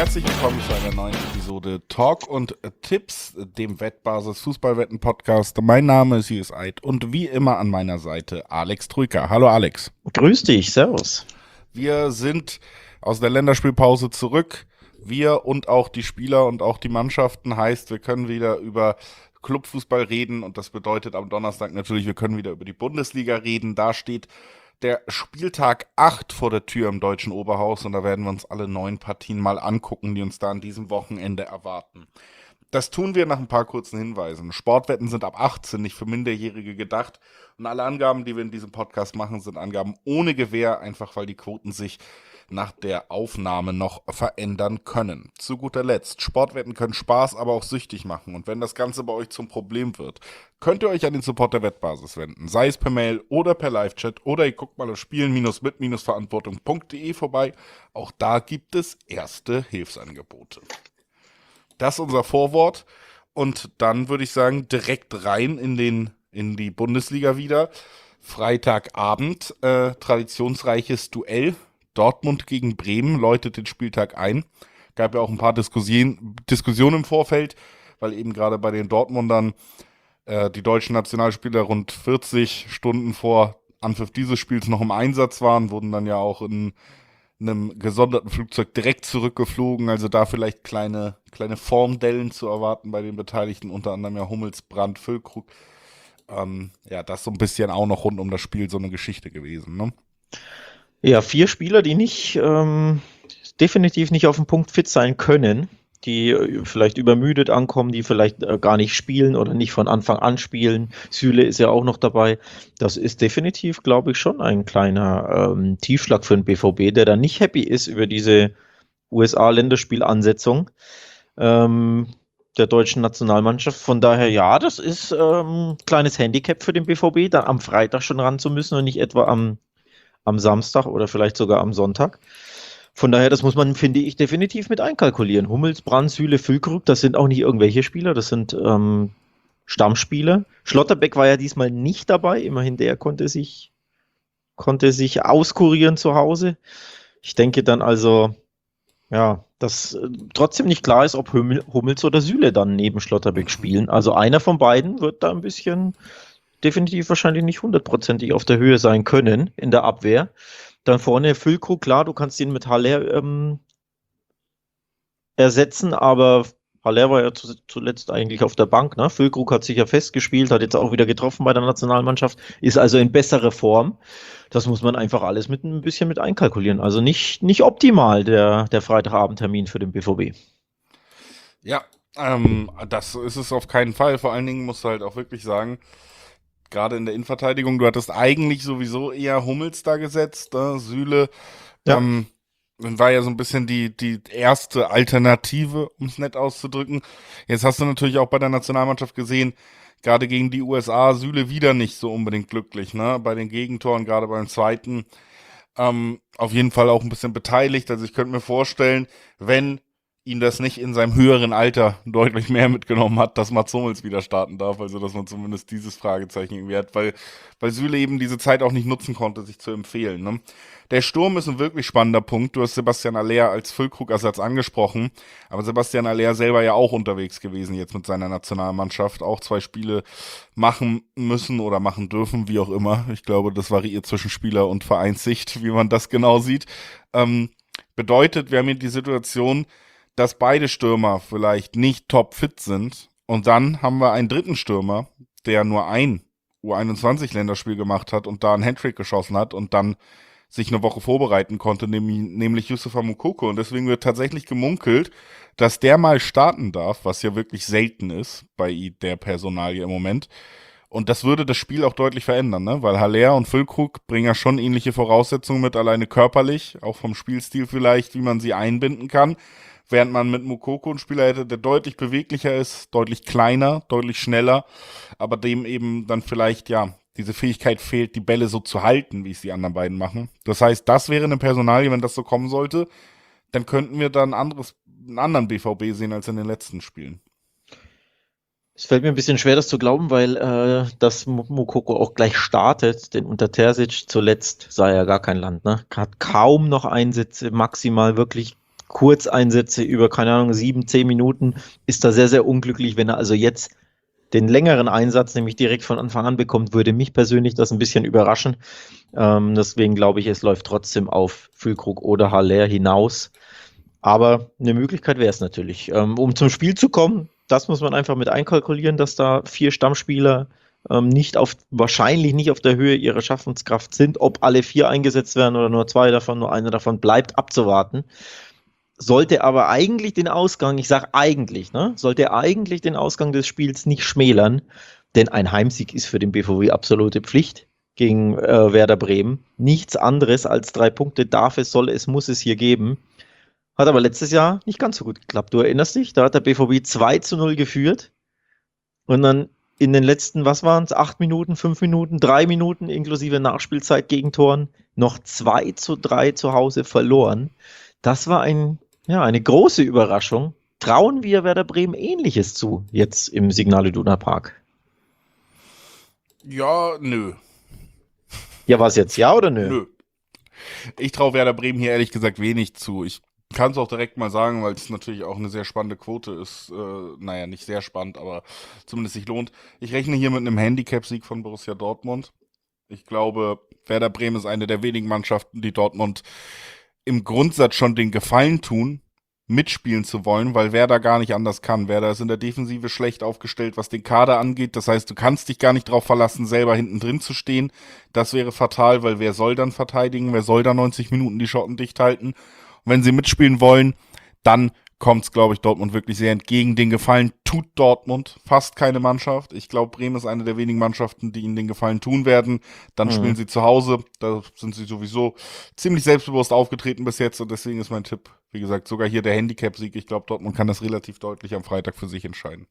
Herzlich willkommen zu einer neuen Episode Talk und Tipps, dem Wettbasis Fußballwetten Podcast. Mein Name ist Julius Eid und wie immer an meiner Seite Alex Trüker. Hallo Alex. Grüß dich, servus. Wir sind aus der Länderspielpause zurück. Wir und auch die Spieler und auch die Mannschaften, heißt, wir können wieder über Clubfußball reden und das bedeutet am Donnerstag natürlich, wir können wieder über die Bundesliga reden. Da steht der Spieltag 8 vor der Tür im deutschen Oberhaus und da werden wir uns alle 9 Partien mal angucken, die uns da an diesem Wochenende erwarten. Das tun wir nach ein paar kurzen Hinweisen. Sportwetten sind ab 18 nicht für Minderjährige gedacht und alle Angaben, die wir in diesem Podcast machen, sind Angaben ohne Gewähr, einfach weil die Quoten sich nach der Aufnahme noch verändern können. Zu guter Letzt, Sportwetten können Spaß, aber auch süchtig machen und wenn das Ganze bei euch zum Problem wird, könnt ihr euch an den Support der Wettbasis wenden, sei es per Mail oder per Live-Chat oder ihr guckt mal auf spielen-mit-verantwortung.de vorbei, auch da gibt es erste Hilfsangebote. Das ist unser Vorwort und dann würde ich sagen, direkt rein in die Bundesliga wieder. Freitagabend, traditionsreiches Duell. Dortmund gegen Bremen läutet den Spieltag ein. Gab ja auch ein paar Diskussionen im Vorfeld, weil eben gerade bei den Dortmundern die deutschen Nationalspieler rund 40 Stunden vor Anpfiff dieses Spiels noch im Einsatz waren, wurden dann ja auch in einem gesonderten Flugzeug direkt zurückgeflogen, also da vielleicht kleine Formdellen zu erwarten bei den Beteiligten, unter anderem ja Hummels, Brandt, Füllkrug. Das so ein bisschen auch noch rund um das Spiel so eine Geschichte gewesen, ne? Ja, 4 Spieler, die definitiv nicht auf dem Punkt fit sein können, die vielleicht übermüdet ankommen, die vielleicht gar nicht spielen oder nicht von Anfang an spielen. Süle ist ja auch noch dabei. Das ist definitiv, glaube ich, schon ein kleiner Tiefschlag für den BVB, der dann nicht happy ist über diese USA-Länderspielansetzung der deutschen Nationalmannschaft. Von daher, ja, das ist ein kleines Handicap für den BVB, da am Freitag schon ran zu müssen und nicht etwa am Samstag oder vielleicht sogar am Sonntag. Von daher, das muss man, finde ich, definitiv mit einkalkulieren. Hummels, Brandt, Süle, Füllkrug, das sind auch nicht irgendwelche Spieler, das sind Stammspieler. Schlotterbeck war ja diesmal nicht dabei, immerhin der konnte sich auskurieren zu Hause. Ich denke dann also, ja, dass trotzdem nicht klar ist, ob Hummels oder Süle dann neben Schlotterbeck spielen. Also einer von beiden wird da ein bisschen definitiv wahrscheinlich nicht 100%ig auf der Höhe sein können in der Abwehr. Dann vorne Füllkrug, klar, du kannst ihn mit Haller ersetzen, aber Haller war ja zuletzt eigentlich auf der Bank, ne? Füllkrug hat sich ja festgespielt, hat jetzt auch wieder getroffen bei der Nationalmannschaft, ist also in besserer Form. Das muss man einfach alles ein bisschen mit einkalkulieren. Also nicht optimal, der Freitagabendtermin für den BVB. Ja, das ist es auf keinen Fall. Vor allen Dingen musst du halt auch wirklich sagen, gerade in der Innenverteidigung, du hattest eigentlich sowieso eher Hummels da gesetzt, Süle, Ja. war ja so ein bisschen die erste Alternative, um es nett auszudrücken. Jetzt hast du natürlich auch bei der Nationalmannschaft gesehen, gerade gegen die USA, Süle wieder nicht so unbedingt glücklich, ne? Bei den Gegentoren, gerade beim zweiten, auf jeden Fall auch ein bisschen beteiligt. Also ich könnte mir vorstellen, wenn ihn das nicht in seinem höheren Alter deutlich mehr mitgenommen hat, dass Mats Hummels wieder starten darf, also dass man zumindest dieses Fragezeichen irgendwie hat, weil Süle eben diese Zeit auch nicht nutzen konnte, sich zu empfehlen, ne? Der Sturm ist ein wirklich spannender Punkt. Du hast Sebastian Haller als Füllkrug-Ersatz angesprochen, aber Sebastian Haller selber ja auch unterwegs gewesen jetzt mit seiner Nationalmannschaft, auch 2 Spiele machen müssen oder machen dürfen, wie auch immer. Ich glaube, das variiert zwischen Spieler und Vereinssicht, wie man das genau sieht. Bedeutet, wir haben hier die Situation, dass beide Stürmer vielleicht nicht topfit sind und dann haben wir einen dritten Stürmer, der nur ein U21-Länderspiel gemacht hat und da einen Hattrick geschossen hat und dann sich eine Woche vorbereiten konnte, nämlich Youssoufa Moukoko. Und deswegen wird tatsächlich gemunkelt, dass der mal starten darf, was ja wirklich selten ist bei der Personalie im Moment. Und das würde das Spiel auch deutlich verändern, ne? Weil Haller und Füllkrug bringen ja schon ähnliche Voraussetzungen mit, alleine körperlich, auch vom Spielstil vielleicht, wie man sie einbinden kann. Während man mit Moukoko einen Spieler hätte, der deutlich beweglicher ist, deutlich kleiner, deutlich schneller, aber dem eben dann vielleicht, ja, diese Fähigkeit fehlt, die Bälle so zu halten, wie es die anderen beiden machen. Das heißt, das wäre eine Personalie, wenn das so kommen sollte, dann könnten wir dann einen anderen BVB sehen als in den letzten Spielen. Es fällt mir ein bisschen schwer, das zu glauben, weil dass Moukoko auch gleich startet, denn unter Terzic zuletzt sah er gar kein Land, ne? Hat kaum noch Einsätze, maximal wirklich Kurzeinsätze über, keine Ahnung, 7, 10 Minuten, ist da sehr, sehr unglücklich. Wenn er also jetzt den längeren Einsatz, nämlich direkt von Anfang an bekommt, würde mich persönlich das ein bisschen überraschen. Deswegen glaube ich, es läuft trotzdem auf Füllkrug oder Haller hinaus. Aber eine Möglichkeit wäre es natürlich. Um zum Spiel zu kommen, das muss man einfach mit einkalkulieren, dass da 4 Stammspieler wahrscheinlich nicht auf der Höhe ihrer Schaffenskraft sind. Ob alle 4 eingesetzt werden oder nur 2 davon, nur einer davon, bleibt abzuwarten. Sollte aber eigentlich den Ausgang, ich sage eigentlich, ne, sollte eigentlich den Ausgang des Spiels nicht schmälern, denn ein Heimsieg ist für den BVB absolute Pflicht gegen Werder Bremen. Nichts anderes als 3 Punkte darf es, soll es, muss es hier geben. Hat aber letztes Jahr nicht ganz so gut geklappt. Du erinnerst dich, da hat der BVB 2-0 geführt und dann in den letzten, was waren es, 8 Minuten, 5 Minuten, 3 Minuten inklusive Nachspielzeit Gegentoren noch 2-3 zu Hause verloren. Das war eine große Überraschung. Trauen wir Werder Bremen Ähnliches zu, jetzt im Signal Iduna Park? Ja, nö. Ja, war es jetzt ja oder nö? Nö. Ich traue Werder Bremen hier ehrlich gesagt wenig zu. Ich kann es auch direkt mal sagen, weil es natürlich auch eine sehr spannende Quote ist. Naja, nicht sehr spannend, aber zumindest sich lohnt. Ich rechne hier mit einem Handicap-Sieg von Borussia Dortmund. Ich glaube, Werder Bremen ist eine der wenigen Mannschaften, die Dortmund im Grundsatz schon den Gefallen tun, mitspielen zu wollen, weil Werder gar nicht anders kann. Werder ist in der Defensive schlecht aufgestellt, was den Kader angeht. Das heißt, du kannst dich gar nicht drauf verlassen, selber hinten drin zu stehen. Das wäre fatal, weil wer soll dann verteidigen? Wer soll da 90 Minuten die Schotten dicht halten? Und wenn sie mitspielen wollen, dann kommt es, glaube ich, Dortmund wirklich sehr entgegen. Den Gefallen tut Dortmund fast keine Mannschaft. Ich glaube, Bremen ist eine der wenigen Mannschaften, die ihnen den Gefallen tun werden. Dann spielen sie zu Hause. Da sind sie sowieso ziemlich selbstbewusst aufgetreten bis jetzt. Und deswegen ist mein Tipp, wie gesagt, sogar hier der Handicap-Sieg. Ich glaube, Dortmund kann das relativ deutlich am Freitag für sich entscheiden.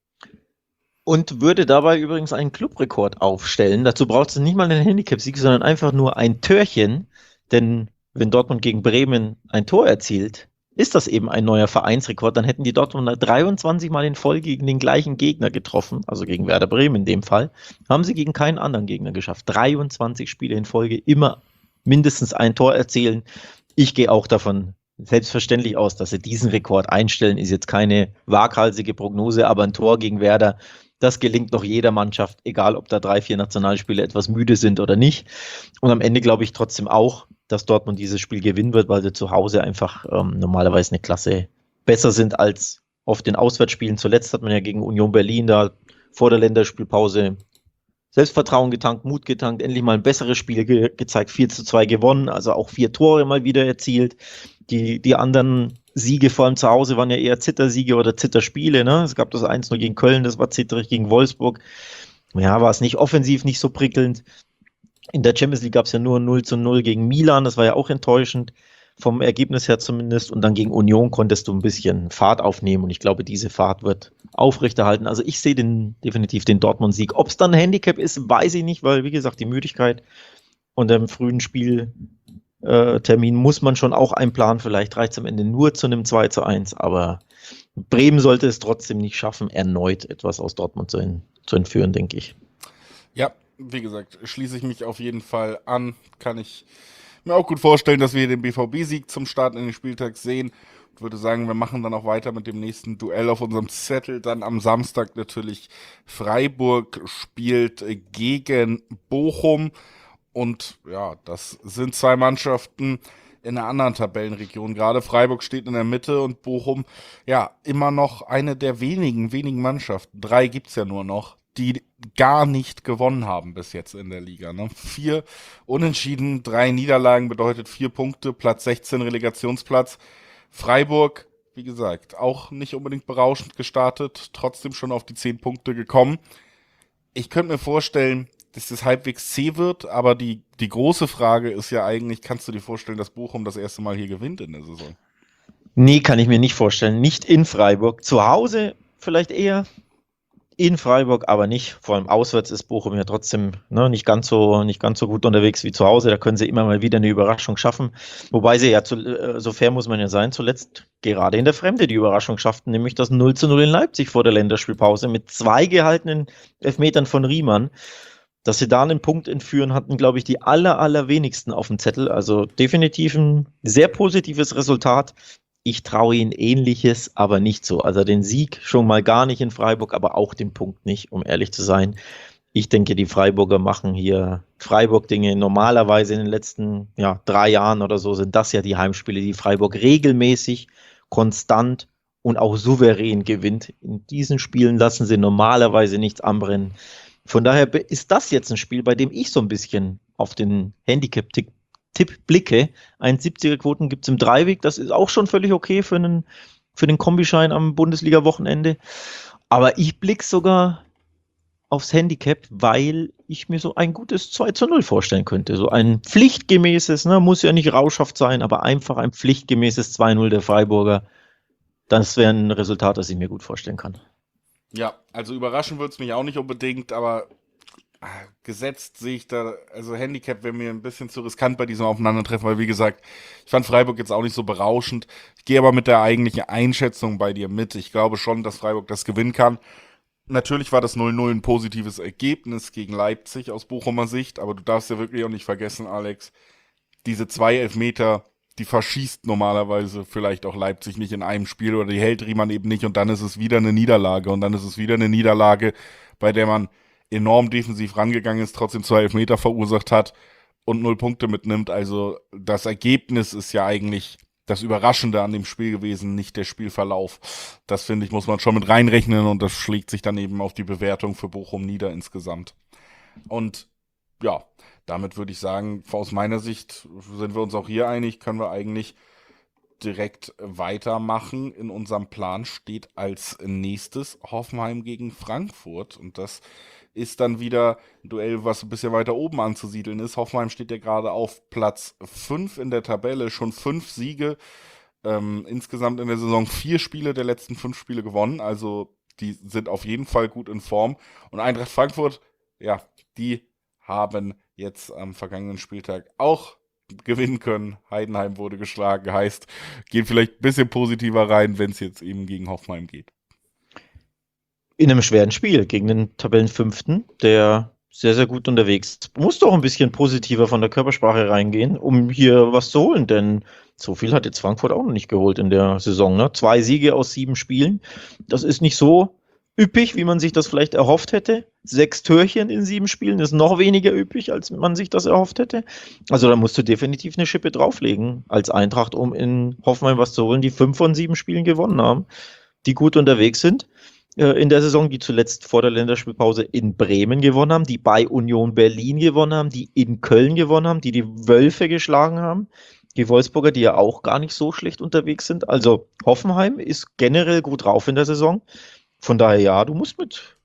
Und würde dabei übrigens einen Clubrekord aufstellen. Dazu braucht es nicht mal einen Handicap-Sieg, sondern einfach nur ein Törchen. Denn wenn Dortmund gegen Bremen ein Tor erzielt, ist das eben ein neuer Vereinsrekord. Dann hätten die Dortmunder 23 Mal in Folge gegen den gleichen Gegner getroffen, also gegen Werder Bremen in dem Fall. Haben sie gegen keinen anderen Gegner geschafft. 23 Spiele in Folge, immer mindestens ein Tor erzielen. Ich gehe auch davon selbstverständlich aus, dass sie diesen Rekord einstellen. Ist jetzt keine waghalsige Prognose, aber ein Tor gegen Werder, das gelingt noch jeder Mannschaft, egal ob da 3, 4 Nationalspieler etwas müde sind oder nicht. Und am Ende glaube ich trotzdem auch, dass Dortmund dieses Spiel gewinnen wird, weil sie zu Hause einfach normalerweise eine Klasse besser sind als auf den Auswärtsspielen. Zuletzt hat man ja gegen Union Berlin da vor der Länderspielpause Selbstvertrauen getankt, Mut getankt, endlich mal ein besseres Spiel gezeigt, 4-2 gewonnen, also auch 4 Tore mal wieder erzielt. Die anderen Siege, vor allem zu Hause, waren ja eher Zittersiege oder Zitterspiele. Ne? Es gab das 1-0 gegen Köln, das war zitterig, gegen Wolfsburg. Ja, war es nicht offensiv, nicht so prickelnd. In der Champions League gab es ja nur 0-0 gegen Milan, das war ja auch enttäuschend, vom Ergebnis her zumindest. Und dann gegen Union konntest du ein bisschen Fahrt aufnehmen und ich glaube, diese Fahrt wird aufrechterhalten. Also ich sehe definitiv den Dortmund-Sieg. Ob es dann ein Handicap ist, weiß ich nicht, weil, wie gesagt, die Müdigkeit und im frühen Spieltermin muss man schon auch einplanen. Vielleicht reicht es am Ende nur zu einem 2-1, aber Bremen sollte es trotzdem nicht schaffen, erneut etwas aus Dortmund zu entführen, denke ich. Ja, wie gesagt, schließe ich mich auf jeden Fall an. Kann ich mir auch gut vorstellen, dass wir den BVB-Sieg zum Start in den Spieltag sehen. Ich würde sagen, wir machen dann auch weiter mit dem nächsten Duell auf unserem Zettel. Dann am Samstag natürlich Freiburg spielt gegen Bochum. Und ja, das sind 2 Mannschaften in einer anderen Tabellenregion. Gerade Freiburg steht in der Mitte und Bochum, ja, immer noch eine der wenigen Mannschaften. 3 gibt's ja nur noch, die gar nicht gewonnen haben bis jetzt in der Liga. Ne? 4 Unentschieden, 3 Niederlagen bedeutet 4 Punkte, Platz 16 Relegationsplatz. Freiburg, wie gesagt, auch nicht unbedingt berauschend gestartet, trotzdem schon auf die 10 Punkte gekommen. Ich könnte mir vorstellen, dass das halbwegs zäh wird, aber die große Frage ist ja eigentlich, kannst du dir vorstellen, dass Bochum das erste Mal hier gewinnt in der Saison? Nee, kann ich mir nicht vorstellen. Nicht in Freiburg. Zu Hause vielleicht eher. In Freiburg aber nicht. Vor allem auswärts ist Bochum ja trotzdem nicht ganz so gut unterwegs wie zu Hause. Da können sie immer mal wieder eine Überraschung schaffen. Wobei sie ja, so fair muss man ja sein, zuletzt gerade in der Fremde die Überraschung schafften, nämlich das 0-0 in Leipzig vor der Länderspielpause mit 2 gehaltenen Elfmetern von Riemann. Dass sie da einen Punkt entführen, hatten, glaube ich, die allerwenigsten auf dem Zettel. Also definitiv ein sehr positives Resultat. Ich traue ihnen Ähnliches, aber nicht so. Also den Sieg schon mal gar nicht in Freiburg, aber auch den Punkt nicht, um ehrlich zu sein. Ich denke, die Freiburger machen hier Freiburg-Dinge. Normalerweise in den letzten 3 Jahren oder so sind das ja die Heimspiele, die Freiburg regelmäßig, konstant und auch souverän gewinnt. In diesen Spielen lassen sie normalerweise nichts anbrennen. Von daher ist das jetzt ein Spiel, bei dem ich so ein bisschen auf den Handicap-Tipp blicke. 1,70er Quoten gibt es im Dreiweg. Das ist auch schon völlig okay für den Kombischein am Bundesliga-Wochenende. Aber ich blicke sogar aufs Handicap, weil ich mir so ein gutes 2:0 vorstellen könnte. So ein pflichtgemäßes, muss ja nicht rauschhaft sein, aber einfach ein pflichtgemäßes 2:0 der Freiburger. Das wäre ein Resultat, das ich mir gut vorstellen kann. Ja, also überraschen würde es mich auch nicht unbedingt, aber gesetzt sehe ich da, also Handicap wäre mir ein bisschen zu riskant bei diesem Aufeinandertreffen, weil wie gesagt, ich fand Freiburg jetzt auch nicht so berauschend. Ich gehe aber mit der eigentlichen Einschätzung bei dir mit. Ich glaube schon, dass Freiburg das gewinnen kann. Natürlich war das 0:0 ein positives Ergebnis gegen Leipzig aus Bochumer Sicht, aber du darfst ja wirklich auch nicht vergessen, Alex, diese 2 Elfmeter, die verschießt normalerweise vielleicht auch Leipzig nicht in einem Spiel oder die hält Riemann eben nicht und dann ist es wieder eine Niederlage und dann ist es wieder eine Niederlage, bei der man enorm defensiv rangegangen ist, trotzdem 2 Elfmeter verursacht hat und 0 Punkte mitnimmt. Also das Ergebnis ist ja eigentlich das Überraschende an dem Spiel gewesen, nicht der Spielverlauf. Das finde ich, muss man schon mit reinrechnen und das schlägt sich dann eben auf die Bewertung für Bochum nieder insgesamt. Und ja, damit würde ich sagen, aus meiner Sicht sind wir uns auch hier einig, können wir eigentlich direkt weitermachen. In unserem Plan steht als nächstes Hoffenheim gegen Frankfurt und das ist dann wieder ein Duell, was ein bisschen weiter oben anzusiedeln ist. Hoffenheim steht ja gerade auf Platz 5 in der Tabelle, schon 5 Siege. Insgesamt in der Saison 4 Spiele der letzten 5 Spiele gewonnen, also die sind auf jeden Fall gut in Form. Und Eintracht Frankfurt, ja, die haben jetzt am vergangenen Spieltag auch gewinnen können. Heidenheim wurde geschlagen, heißt, geht vielleicht ein bisschen positiver rein, wenn es jetzt eben gegen Hoffenheim geht. In einem schweren Spiel gegen den Tabellenfünften, der sehr, sehr gut unterwegs ist. Muss doch ein bisschen positiver von der Körpersprache reingehen, um hier was zu holen, denn so viel hat jetzt Frankfurt auch noch nicht geholt in der Saison. Ne? 2 Siege aus 7 Spielen, das ist nicht so üppig, wie man sich das vielleicht erhofft hätte. 6 Törchen in 7 Spielen ist noch weniger üppig, als man sich das erhofft hätte. Also da musst du definitiv eine Schippe drauflegen als Eintracht, um in Hoffenheim was zu holen, die 5 von 7 Spielen gewonnen haben, die gut unterwegs sind in der Saison, die zuletzt vor der Länderspielpause in Bremen gewonnen haben, die bei Union Berlin gewonnen haben, die in Köln gewonnen haben, die Wölfe geschlagen haben, die Wolfsburger, die ja auch gar nicht so schlecht unterwegs sind. Also Hoffenheim ist generell gut drauf in der Saison. Von daher ja, du musst mit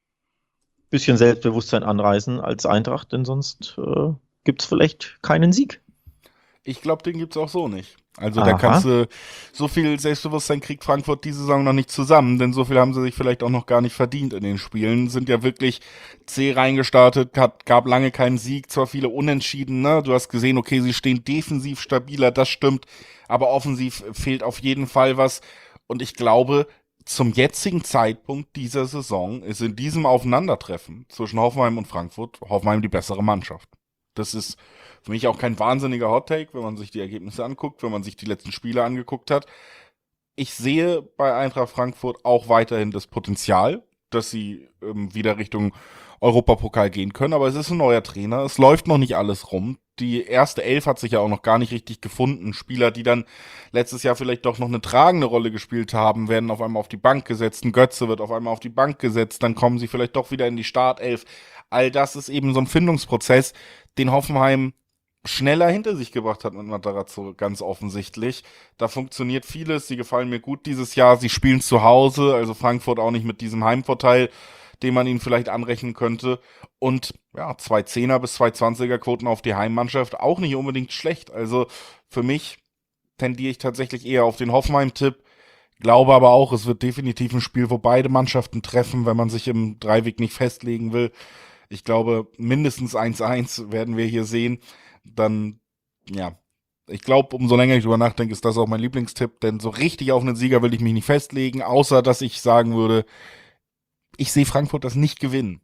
ein bisschen Selbstbewusstsein anreisen als Eintracht, denn sonst gibt es vielleicht keinen Sieg. Ich glaube, den gibt's auch so nicht. Also da kannst du, so viel Selbstbewusstsein kriegt Frankfurt diese Saison noch nicht zusammen, denn so viel haben sie sich vielleicht auch noch gar nicht verdient in den Spielen. Sind ja wirklich zäh reingestartet, gab lange keinen Sieg, zwar viele Unentschieden, ne? Du hast gesehen, okay, sie stehen defensiv stabiler, das stimmt, aber offensiv fehlt auf jeden Fall was. Und ich glaube, zum jetzigen Zeitpunkt dieser Saison ist in diesem Aufeinandertreffen zwischen Hoffenheim und Frankfurt Hoffenheim die bessere Mannschaft. Das ist für mich auch kein wahnsinniger Hot-Take, wenn man sich die Ergebnisse anguckt, wenn man sich die letzten Spiele angeguckt hat. Ich sehe bei Eintracht Frankfurt auch weiterhin das Potenzial, dass sie wieder Richtung Europapokal gehen können, aber es ist ein neuer Trainer, es läuft noch nicht alles rum. Die erste Elf hat sich ja auch noch gar nicht richtig gefunden. Spieler, die dann letztes Jahr vielleicht doch noch eine tragende Rolle gespielt haben, werden auf einmal auf die Bank gesetzt. Ein Götze wird auf einmal auf die Bank gesetzt, dann kommen sie vielleicht doch wieder in die Startelf. All das ist eben so ein Findungsprozess, den Hoffenheim schneller hinter sich gebracht hat mit Matarazzo, ganz offensichtlich. Da funktioniert vieles, sie gefallen mir gut dieses Jahr, sie spielen zu Hause, also Frankfurt auch nicht mit diesem Heimvorteil, den man ihnen vielleicht anrechnen könnte. Und ja, 2 10er bis 2 20er Quoten auf die Heimmannschaft, auch nicht unbedingt schlecht. Also für mich tendiere ich tatsächlich eher auf den Hoffenheim-Tipp, glaube aber auch, es wird definitiv ein Spiel, wo beide Mannschaften treffen, wenn man sich im Dreiweg nicht festlegen will. Ich glaube, mindestens 1:1 werden wir hier sehen. Dann, ja, ich glaube, umso länger ich drüber nachdenke, ist das auch mein Lieblingstipp, denn so richtig auf einen Sieger will ich mich nicht festlegen, außer dass ich sagen würde, ich sehe Frankfurt das nicht gewinnen.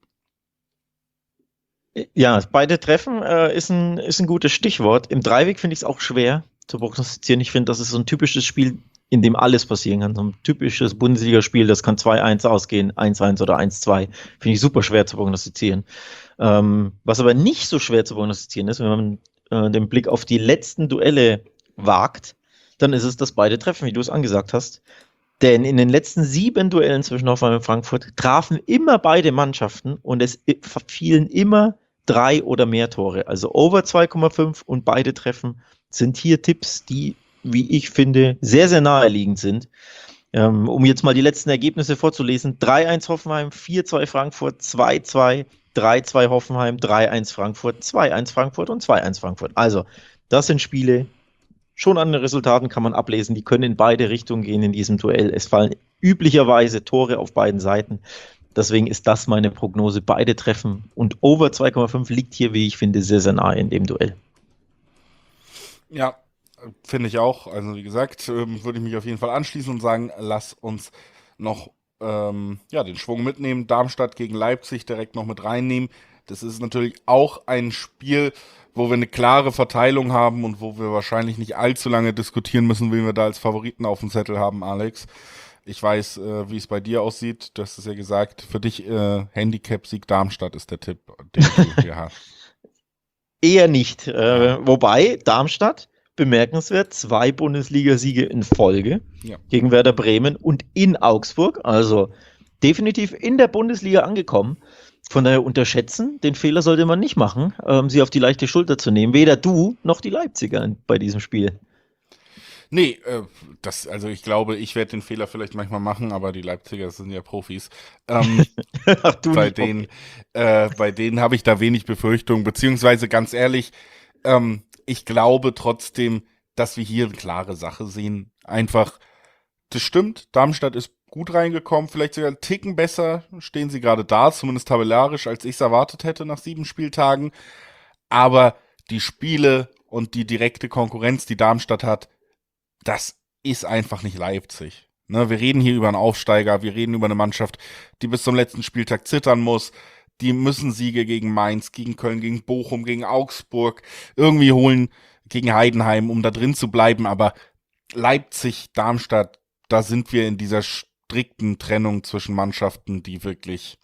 Ja, beide Treffen ist ein gutes Stichwort. Im Dreiweg finde ich es auch schwer zu prognostizieren. Ich finde, das ist so ein typisches Spiel, in dem alles passieren kann. So ein typisches Bundesligaspiel, das kann 2-1 ausgehen, 1-1 oder 1-2. Finde ich super schwer zu prognostizieren. Was aber nicht so schwer zu prognostizieren ist, wenn man den Blick auf die letzten Duelle wagt, dann ist es, dass beide treffen, wie du es angesagt hast. Denn in den letzten 7 Duellen zwischen Hoffenheim und Frankfurt trafen immer beide Mannschaften und es fielen immer 3 oder mehr Tore. Also over 2,5 und beide Treffen sind hier Tipps, die, wie ich finde, sehr, sehr naheliegend sind. Um jetzt mal die letzten Ergebnisse vorzulesen. 3-1 Hoffenheim, 4-2 Frankfurt, 2-2, 3-2 Hoffenheim, 3-1 Frankfurt, 2-1 Frankfurt und 2-1 Frankfurt. Also, das sind Spiele, schon an den Resultaten kann man ablesen, die können in beide Richtungen gehen in diesem Duell. Es fallen üblicherweise Tore auf beiden Seiten. Deswegen ist das meine Prognose. Beide treffen und over 2,5 liegt hier, wie ich finde, sehr, sehr nahe in dem Duell. Ja, finde ich auch. Also wie gesagt, würde ich mich auf jeden Fall anschließen und sagen, lass uns noch den Schwung mitnehmen. Darmstadt gegen Leipzig direkt noch mit reinnehmen. Das ist natürlich auch ein Spiel, wo wir eine klare Verteilung haben und wo wir wahrscheinlich nicht allzu lange diskutieren müssen, wen wir da als Favoriten auf dem Zettel haben, Alex. Ich weiß, wie es bei dir aussieht. Du hast es ja gesagt. Für dich Handicap-Sieg Darmstadt ist der Tipp, den du hier hast. Eher nicht. Wobei Darmstadt, bemerkenswert, 2 Bundesligasiege in Folge gegen Werder Bremen und in Augsburg. Also definitiv in der Bundesliga angekommen. Von daher unterschätzen, den Fehler sollte man nicht machen, sie auf die leichte Schulter zu nehmen. Weder du noch die Leipziger bei diesem Spiel. Nee, also ich glaube, ich werde den Fehler vielleicht manchmal machen, aber die Leipziger sind ja Profis. Ach, du bei nicht, denen, bei denen habe ich da wenig Befürchtungen, beziehungsweise ganz ehrlich, ich glaube trotzdem, dass wir hier eine klare Sache sehen. Einfach, das stimmt, Darmstadt ist gut reingekommen, vielleicht sogar einen Ticken besser stehen sie gerade da, zumindest tabellarisch, als ich es erwartet hätte nach 7 Spieltagen. Aber die Spiele und die direkte Konkurrenz, die Darmstadt hat, das ist einfach nicht Leipzig. Ne, wir reden hier über einen Aufsteiger, wir reden über eine Mannschaft, die bis zum letzten Spieltag zittern muss. Die müssen Siege gegen Mainz, gegen Köln, gegen Bochum, gegen Augsburg irgendwie holen, gegen Heidenheim, um da drin zu bleiben. Aber Leipzig, Darmstadt, da sind wir in dieser strikten Trennung zwischen Mannschaften, die wirklich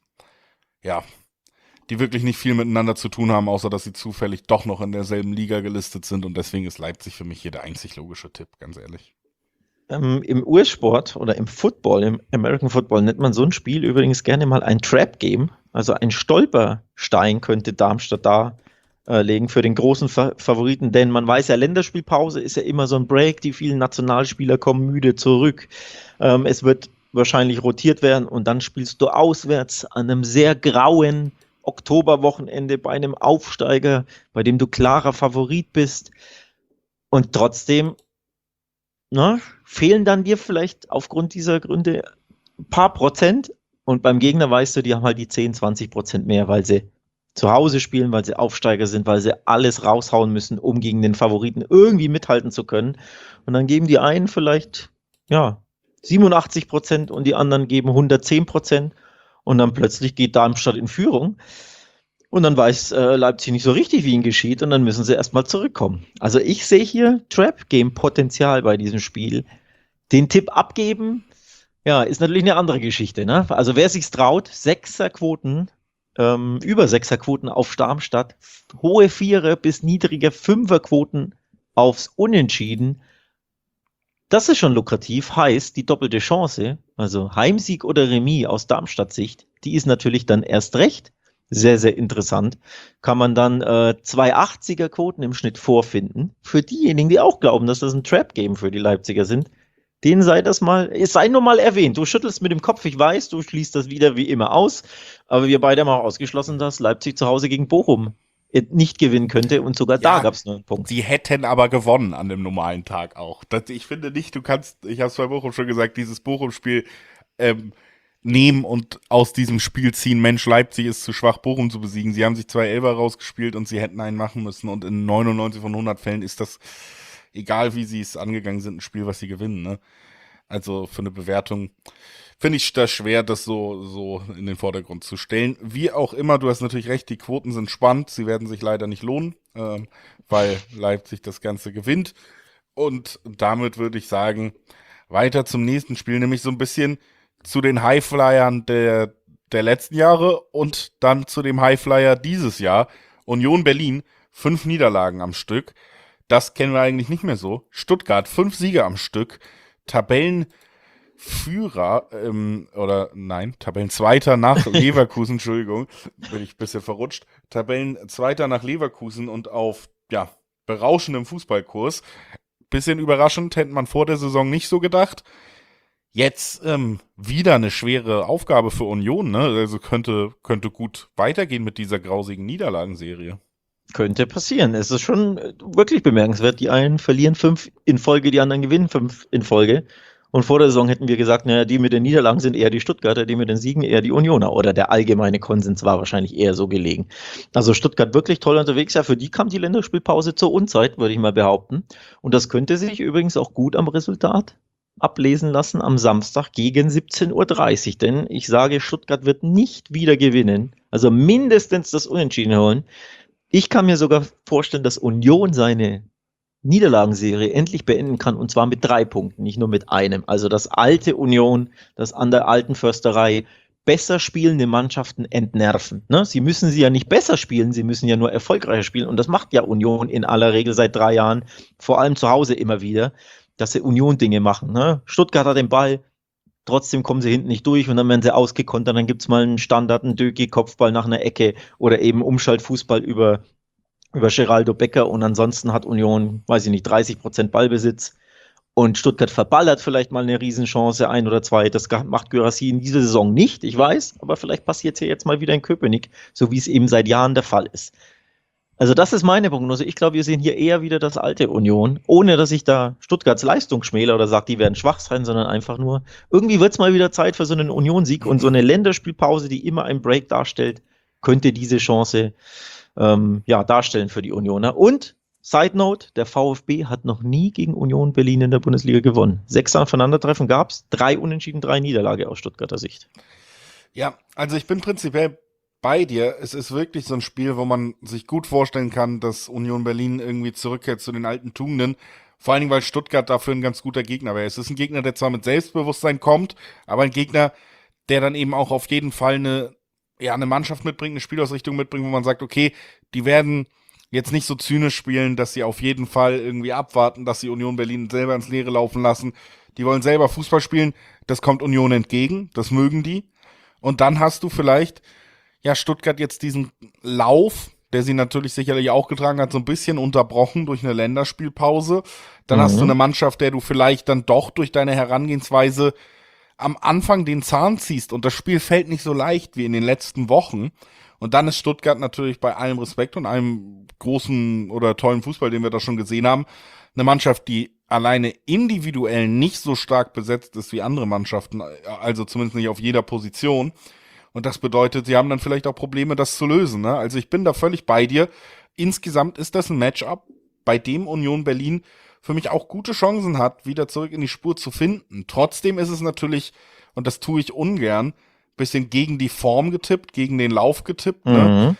nicht viel miteinander zu tun haben, außer dass sie zufällig doch noch in derselben Liga gelistet sind. Und deswegen ist Leipzig für mich hier der einzig logische Tipp, ganz ehrlich. Im US-Sport oder im Football, im American Football, nennt man so ein Spiel übrigens gerne mal ein Trap-Game. Also ein Stolperstein könnte Darmstadt da legen für den großen Favoriten, denn man weiß ja, Länderspielpause ist ja immer so ein Break, die vielen Nationalspieler kommen müde zurück. Es wird wahrscheinlich rotiert werden und dann spielst du auswärts an einem sehr grauen Oktoberwochenende bei einem Aufsteiger, bei dem du klarer Favorit bist. Und trotzdem fehlen dann dir vielleicht aufgrund dieser Gründe ein paar Prozent. Und beim Gegner weißt du, die haben halt die 10-20% mehr, weil sie zu Hause spielen, weil sie Aufsteiger sind, weil sie alles raushauen müssen, um gegen den Favoriten irgendwie mithalten zu können. Und dann geben die einen vielleicht 87% und die anderen geben 110%. Und dann plötzlich geht Darmstadt in Führung. Und dann weiß Leipzig nicht so richtig, wie ihnen geschieht. Und dann müssen sie erstmal zurückkommen. Also ich sehe hier Trap-Game-Potenzial bei diesem Spiel. Den Tipp abgeben, ist natürlich eine andere Geschichte. Ne? Also wer sich's traut, Sechserquoten, über Sechserquoten auf Darmstadt, hohe Vierer bis niedrige Fünferquoten aufs Unentschieden. Das ist schon lukrativ, heißt die doppelte Chance, also Heimsieg oder Remis aus Darmstadt-Sicht, die ist natürlich dann erst recht sehr, sehr interessant. Kann man dann 2,80er Quoten im Schnitt vorfinden. Für diejenigen, die auch glauben, dass das ein Trap-Game für die Leipziger sind, denen es sei nur mal erwähnt. Du schüttelst mit dem Kopf, ich weiß, du schließt das wieder wie immer aus, aber wir beide haben auch ausgeschlossen, dass Leipzig zu Hause gegen Bochum nicht gewinnen könnte und sogar da gab es nur einen Punkt. Sie hätten aber gewonnen an dem normalen Tag auch. Ich finde nicht, ich habe es bei Bochum schon gesagt, dieses Bochum-Spiel nehmen und aus diesem Spiel ziehen, Mensch, Leipzig ist zu schwach, Bochum zu besiegen. Sie haben sich 2 Elfer rausgespielt und sie hätten einen machen müssen und in 99 von 100 Fällen ist das, egal wie sie es angegangen sind, ein Spiel, was sie gewinnen. Ne? Also für eine Bewertung finde ich das schwer, das so in den Vordergrund zu stellen. Wie auch immer, du hast natürlich recht, die Quoten sind spannend, sie werden sich leider nicht lohnen, weil Leipzig das Ganze gewinnt. Und damit würde ich sagen, weiter zum nächsten Spiel, nämlich so ein bisschen zu den Highflyern der letzten Jahre und dann zu dem Highflyer dieses Jahr. Union Berlin, 5 Niederlagen am Stück. Das kennen wir eigentlich nicht mehr so. Stuttgart, 5 Siege am Stück. Tabellenführer, Tabellenzweiter nach Leverkusen, Entschuldigung, bin ich ein bisschen verrutscht. Tabellenzweiter nach Leverkusen und auf, ja, berauschendem Fußballkurs. Bisschen überraschend, hätte man vor der Saison nicht so gedacht. Jetzt wieder eine schwere Aufgabe für Union, ne? Also könnte gut weitergehen mit dieser grausigen Niederlagenserie. Könnte passieren. Es ist schon wirklich bemerkenswert. Die einen verlieren 5 in Folge, die anderen gewinnen 5 in Folge. Und vor der Saison hätten wir gesagt, naja, die mit den Niederlagen sind eher die Stuttgarter, die mit den Siegen eher die Unioner. Oder der allgemeine Konsens war wahrscheinlich eher so gelegen. Also Stuttgart wirklich toll unterwegs. Ja, für die kam die Länderspielpause zur Unzeit, würde ich mal behaupten. Und das könnte sich übrigens auch gut am Resultat ablesen lassen am Samstag gegen 17:30 Uhr. Denn ich sage, Stuttgart wird nicht wieder gewinnen. Also mindestens das Unentschieden holen. Ich kann mir sogar vorstellen, dass Union seine Niederlagenserie endlich beenden kann, und zwar mit 3 Punkten, nicht nur mit einem. Also das alte Union, das an der alten Försterei, besser spielende Mannschaften entnerven. Ne? Sie müssen sie ja nicht besser spielen, sie müssen ja nur erfolgreicher spielen. Und das macht ja Union in aller Regel seit 3 Jahren, vor allem zu Hause immer wieder, dass sie Union-Dinge machen. Ne? Stuttgart hat den Ball, trotzdem kommen sie hinten nicht durch und dann werden sie ausgekontert, dann gibt es mal einen Standard, einen Döki-Kopfball nach einer Ecke oder eben Umschaltfußball über Geraldo Becker, und ansonsten hat Union, weiß ich nicht, 30% Ballbesitz und Stuttgart verballert vielleicht mal eine Riesenchance, 1 oder 2. Das macht Guirassy in dieser Saison nicht, ich weiß, aber vielleicht passiert es ja jetzt mal wieder in Köpenick, so wie es eben seit Jahren der Fall ist. Also das ist meine Prognose. Ich glaube, wir sehen hier eher wieder das alte Union, ohne dass ich da Stuttgarts Leistung schmäle oder sage, die werden schwach sein, sondern einfach nur, irgendwie wird es mal wieder Zeit für so einen Union-Sieg, und so eine Länderspielpause, die immer ein Break darstellt, könnte diese Chance darstellen für die Unioner. Und, Side Note, der VfB hat noch nie gegen Union Berlin in der Bundesliga gewonnen. 6 Aufeinandertreffen gab es, 3 Unentschieden, 3 Niederlage aus Stuttgarter Sicht. Ja, also ich bin prinzipiell bei dir. Es ist wirklich so ein Spiel, wo man sich gut vorstellen kann, dass Union Berlin irgendwie zurückkehrt zu den alten Tugenden. Vor allen Dingen, weil Stuttgart dafür ein ganz guter Gegner wäre. Es ist ein Gegner, der zwar mit Selbstbewusstsein kommt, aber ein Gegner, der dann eben auch auf jeden Fall eine Mannschaft mitbringt, eine Spielausrichtung mitbringt, wo man sagt, okay, die werden jetzt nicht so zynisch spielen, dass sie auf jeden Fall irgendwie abwarten, dass sie Union Berlin selber ins Leere laufen lassen. Die wollen selber Fußball spielen. Das kommt Union entgegen. Das mögen die. Und dann hast du vielleicht, ja, Stuttgart jetzt diesen Lauf, der sie natürlich sicherlich auch getragen hat, so ein bisschen unterbrochen durch eine Länderspielpause. Dann hast du eine Mannschaft, der du vielleicht dann doch durch deine Herangehensweise am Anfang den Zahn ziehst, und das Spiel fällt nicht so leicht wie in den letzten Wochen. Und dann ist Stuttgart natürlich bei allem Respekt und allem großen oder tollen Fußball, den wir da schon gesehen haben, eine Mannschaft, die alleine individuell nicht so stark besetzt ist wie andere Mannschaften, also zumindest nicht auf jeder Position. Und das bedeutet, sie haben dann vielleicht auch Probleme, das zu lösen. Ne? Also ich bin da völlig bei dir. Insgesamt ist das ein Matchup, bei dem Union Berlin für mich auch gute Chancen hat, wieder zurück in die Spur zu finden. Trotzdem ist es natürlich, und das tue ich ungern, bisschen gegen die Form getippt, gegen den Lauf getippt. Ne?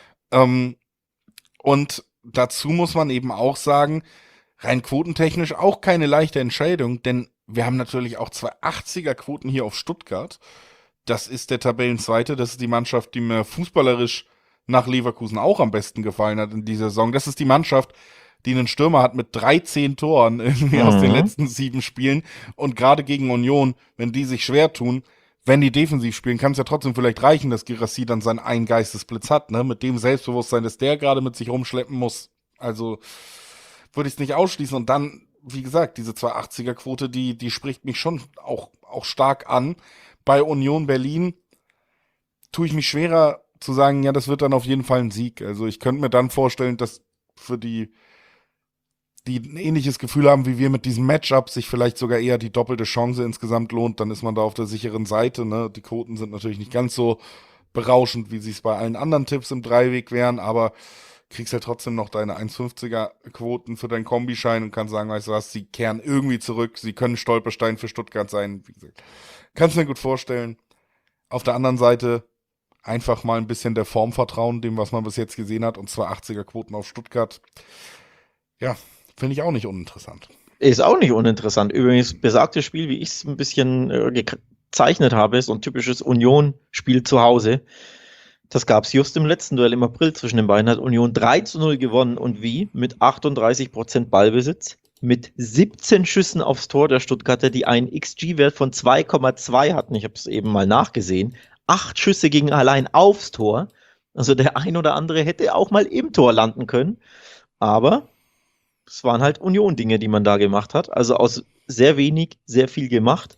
Und dazu muss man eben auch sagen, rein quotentechnisch auch keine leichte Entscheidung, denn wir haben natürlich auch 2 80er-Quoten hier auf Stuttgart. Das ist der Tabellenzweite, das ist die Mannschaft, die mir fußballerisch nach Leverkusen auch am besten gefallen hat in dieser Saison. Das ist die Mannschaft, die einen Stürmer hat mit 13 Toren irgendwie aus den letzten 7 Spielen. Und gerade gegen Union, wenn die sich schwer tun, wenn die defensiv spielen, kann es ja trotzdem vielleicht reichen, dass Guirassy dann seinen einen Geistesblitz hat, ne? Mit dem Selbstbewusstsein, das der gerade mit sich rumschleppen muss. Also würde ich es nicht ausschließen. Und dann, wie gesagt, diese 280er-Quote, die spricht mich schon auch stark an. Bei Union Berlin tue ich mich schwerer zu sagen, ja, das wird dann auf jeden Fall ein Sieg. Also ich könnte mir dann vorstellen, dass für die ein ähnliches Gefühl haben wie wir mit diesem Matchup, sich vielleicht sogar eher die doppelte Chance insgesamt lohnt, dann ist man da auf der sicheren Seite. Ne? Die Quoten sind natürlich nicht ganz so berauschend, wie sie es bei allen anderen Tipps im Dreiweg wären, aber kriegst ja trotzdem noch deine 1,50er Quoten für deinen Kombischein und kannst sagen, weißt du was, sie kehren irgendwie zurück, sie können Stolperstein für Stuttgart sein. Wie gesagt, kannst du mir gut vorstellen. Auf der anderen Seite einfach mal ein bisschen der Form vertrauen, dem, was man bis jetzt gesehen hat, und 280er Quoten auf Stuttgart. Ja, finde ich auch nicht uninteressant. Ist auch nicht uninteressant. Übrigens, besagtes Spiel, wie ich es ein bisschen gezeichnet habe, ist so ein typisches Union-Spiel zu Hause. Das gab es just im letzten Duell im April zwischen den beiden. Hat Union 3:0 gewonnen und wie? Mit 38% Ballbesitz, mit 17 Schüssen aufs Tor der Stuttgarter, die einen XG-Wert von 2,2 hatten. Ich habe es eben mal nachgesehen. 8 Schüsse gingen allein aufs Tor. Also der ein oder andere hätte auch mal im Tor landen können. Aber es waren halt Union-Dinge, die man da gemacht hat. Also aus sehr wenig, sehr viel gemacht.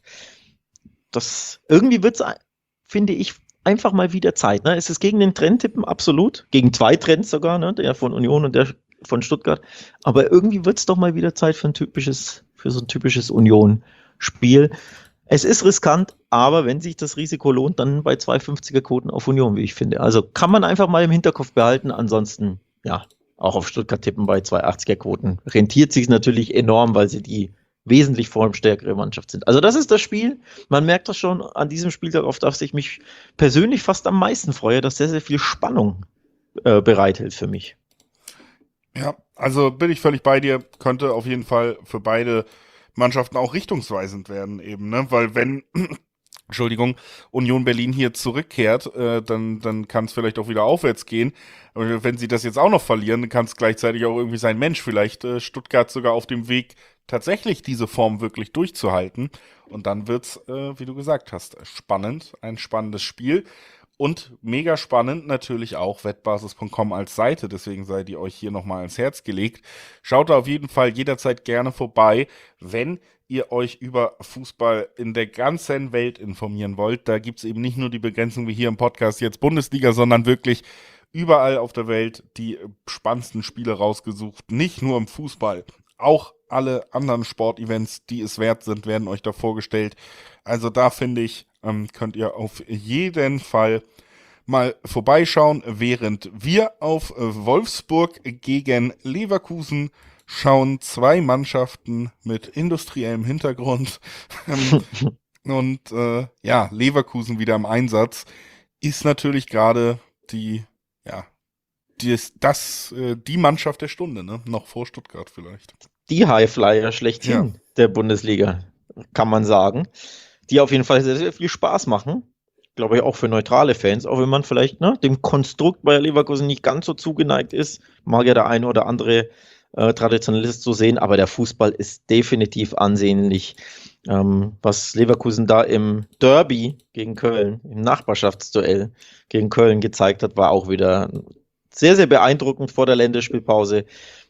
Das irgendwie wird es, finde ich, einfach mal wieder Zeit. Ne? Es ist gegen den Trend tippen, absolut. Gegen zwei Trends sogar, ne? Der von Union und der von Stuttgart. Aber irgendwie wird es doch mal wieder Zeit für so ein typisches Union-Spiel. Es ist riskant, aber wenn sich das Risiko lohnt, dann bei 2,50er Quoten auf Union, wie ich finde. Also kann man einfach mal im Hinterkopf behalten. Ansonsten, ja, auch auf Stuttgart tippen bei 2,80er Quoten. Rentiert sich natürlich enorm, weil sie die wesentlich formstärkere Mannschaft sind. Also das ist das Spiel. Man merkt das schon an diesem Spieltag, auf das ich mich persönlich fast am meisten freue, dass sehr, sehr viel Spannung bereithält für mich. Ja, also bin ich völlig bei dir. Könnte auf jeden Fall für beide Mannschaften auch richtungsweisend werden eben, ne? Weil wenn, Entschuldigung, Union Berlin hier zurückkehrt, dann kann es vielleicht auch wieder aufwärts gehen. Aber wenn sie das jetzt auch noch verlieren, dann kann es gleichzeitig auch irgendwie sein, Mensch, vielleicht Stuttgart sogar auf dem Weg, tatsächlich diese Form wirklich durchzuhalten. Und dann wird's, wie du gesagt hast, spannend, ein spannendes Spiel. Und mega spannend natürlich auch wettbasis.com als Seite, deswegen sei die euch hier nochmal ans Herz gelegt. Schaut da auf jeden Fall jederzeit gerne vorbei, wenn ihr euch über Fußball in der ganzen Welt informieren wollt. Da gibt's eben nicht nur die Begrenzung wie hier im Podcast jetzt Bundesliga, sondern wirklich überall auf der Welt die spannendsten Spiele rausgesucht. Nicht nur im Fußball, auch alle anderen Sportevents, die es wert sind, werden euch da vorgestellt. Also da finde ich, könnt ihr auf jeden Fall mal vorbeischauen, während wir auf Wolfsburg gegen Leverkusen schauen. Zwei Mannschaften mit industriellem Hintergrund. Und ja, Leverkusen wieder im Einsatz ist natürlich gerade die, ja, die Mannschaft der Stunde, ne? Noch vor Stuttgart vielleicht. Die Highflyer Ja. schlechthin der Bundesliga, kann man sagen. Die auf jeden Fall sehr, sehr viel Spaß machen. Glaube ich auch für neutrale Fans, auch wenn man vielleicht dem Konstrukt bei Leverkusen nicht ganz so zugeneigt ist. Mag ja der eine oder andere Traditionalist so sehen, aber der Fußball ist definitiv ansehnlich. Was Leverkusen da im Derby gegen Köln, im Nachbarschaftsduell gegen Köln gezeigt hat, war auch wieder sehr, sehr beeindruckend vor der Länderspielpause.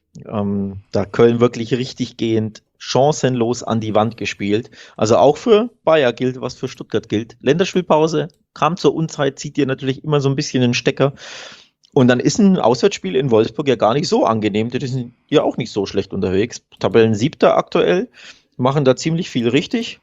Da Köln wirklich richtig gehend, chancenlos an die Wand gespielt. Also auch für Bayer gilt, was für Stuttgart gilt. Länderspielpause kam zur Unzeit, zieht dir natürlich immer so ein bisschen den Stecker. Und dann ist ein Auswärtsspiel in Wolfsburg ja gar nicht so angenehm. Die sind ja auch nicht so schlecht unterwegs. Tabellensiebter aktuell, machen da ziemlich viel richtig,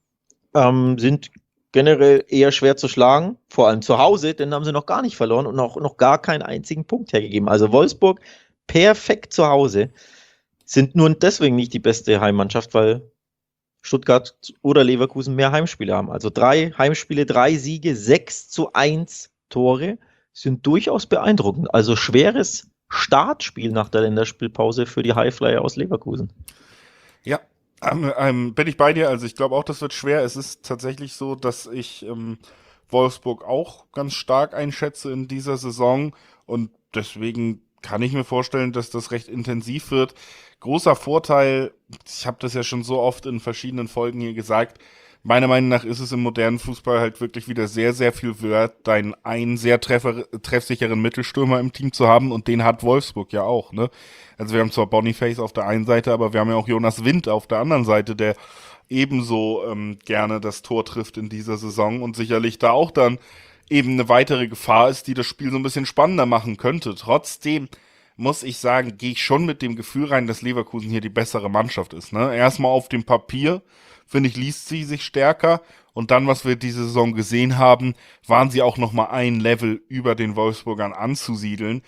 sind generell eher schwer zu schlagen, vor allem zu Hause, denn haben sie noch gar nicht verloren und auch noch gar keinen einzigen Punkt hergegeben. Also Wolfsburg perfekt zu Hause, sind nur deswegen nicht die beste Heimmannschaft, weil Stuttgart oder Leverkusen mehr Heimspiele haben. Also 3 Heimspiele, 3 Siege, 6:1 Tore sind durchaus beeindruckend. Also schweres Startspiel nach der Länderspielpause für die Highflyer aus Leverkusen. Ja, bin ich bei dir. Also ich glaube auch, das wird schwer. Es ist tatsächlich so, dass ich Wolfsburg auch ganz stark einschätze in dieser Saison und deswegen kann ich mir vorstellen, dass das recht intensiv wird. Großer Vorteil, ich habe das ja schon so oft in verschiedenen Folgen hier gesagt, meiner Meinung nach ist es im modernen Fußball halt wirklich wieder sehr, sehr viel wert, deinen einen sehr treffsicheren Mittelstürmer im Team zu haben und den hat Wolfsburg ja auch, ne? Also wir haben zwar Boniface auf der einen Seite, aber wir haben ja auch Jonas Wind auf der anderen Seite, der ebenso gerne das Tor trifft in dieser Saison und sicherlich da auch dann eben eine weitere Gefahr ist, die das Spiel so ein bisschen spannender machen könnte. Trotzdem muss ich sagen, gehe ich schon mit dem Gefühl rein, dass Leverkusen hier die bessere Mannschaft ist. Ne? Erstmal auf dem Papier, finde ich, liest sie sich stärker. Und dann, was wir diese Saison gesehen haben, waren sie auch nochmal ein Level über den Wolfsburgern anzusiedeln.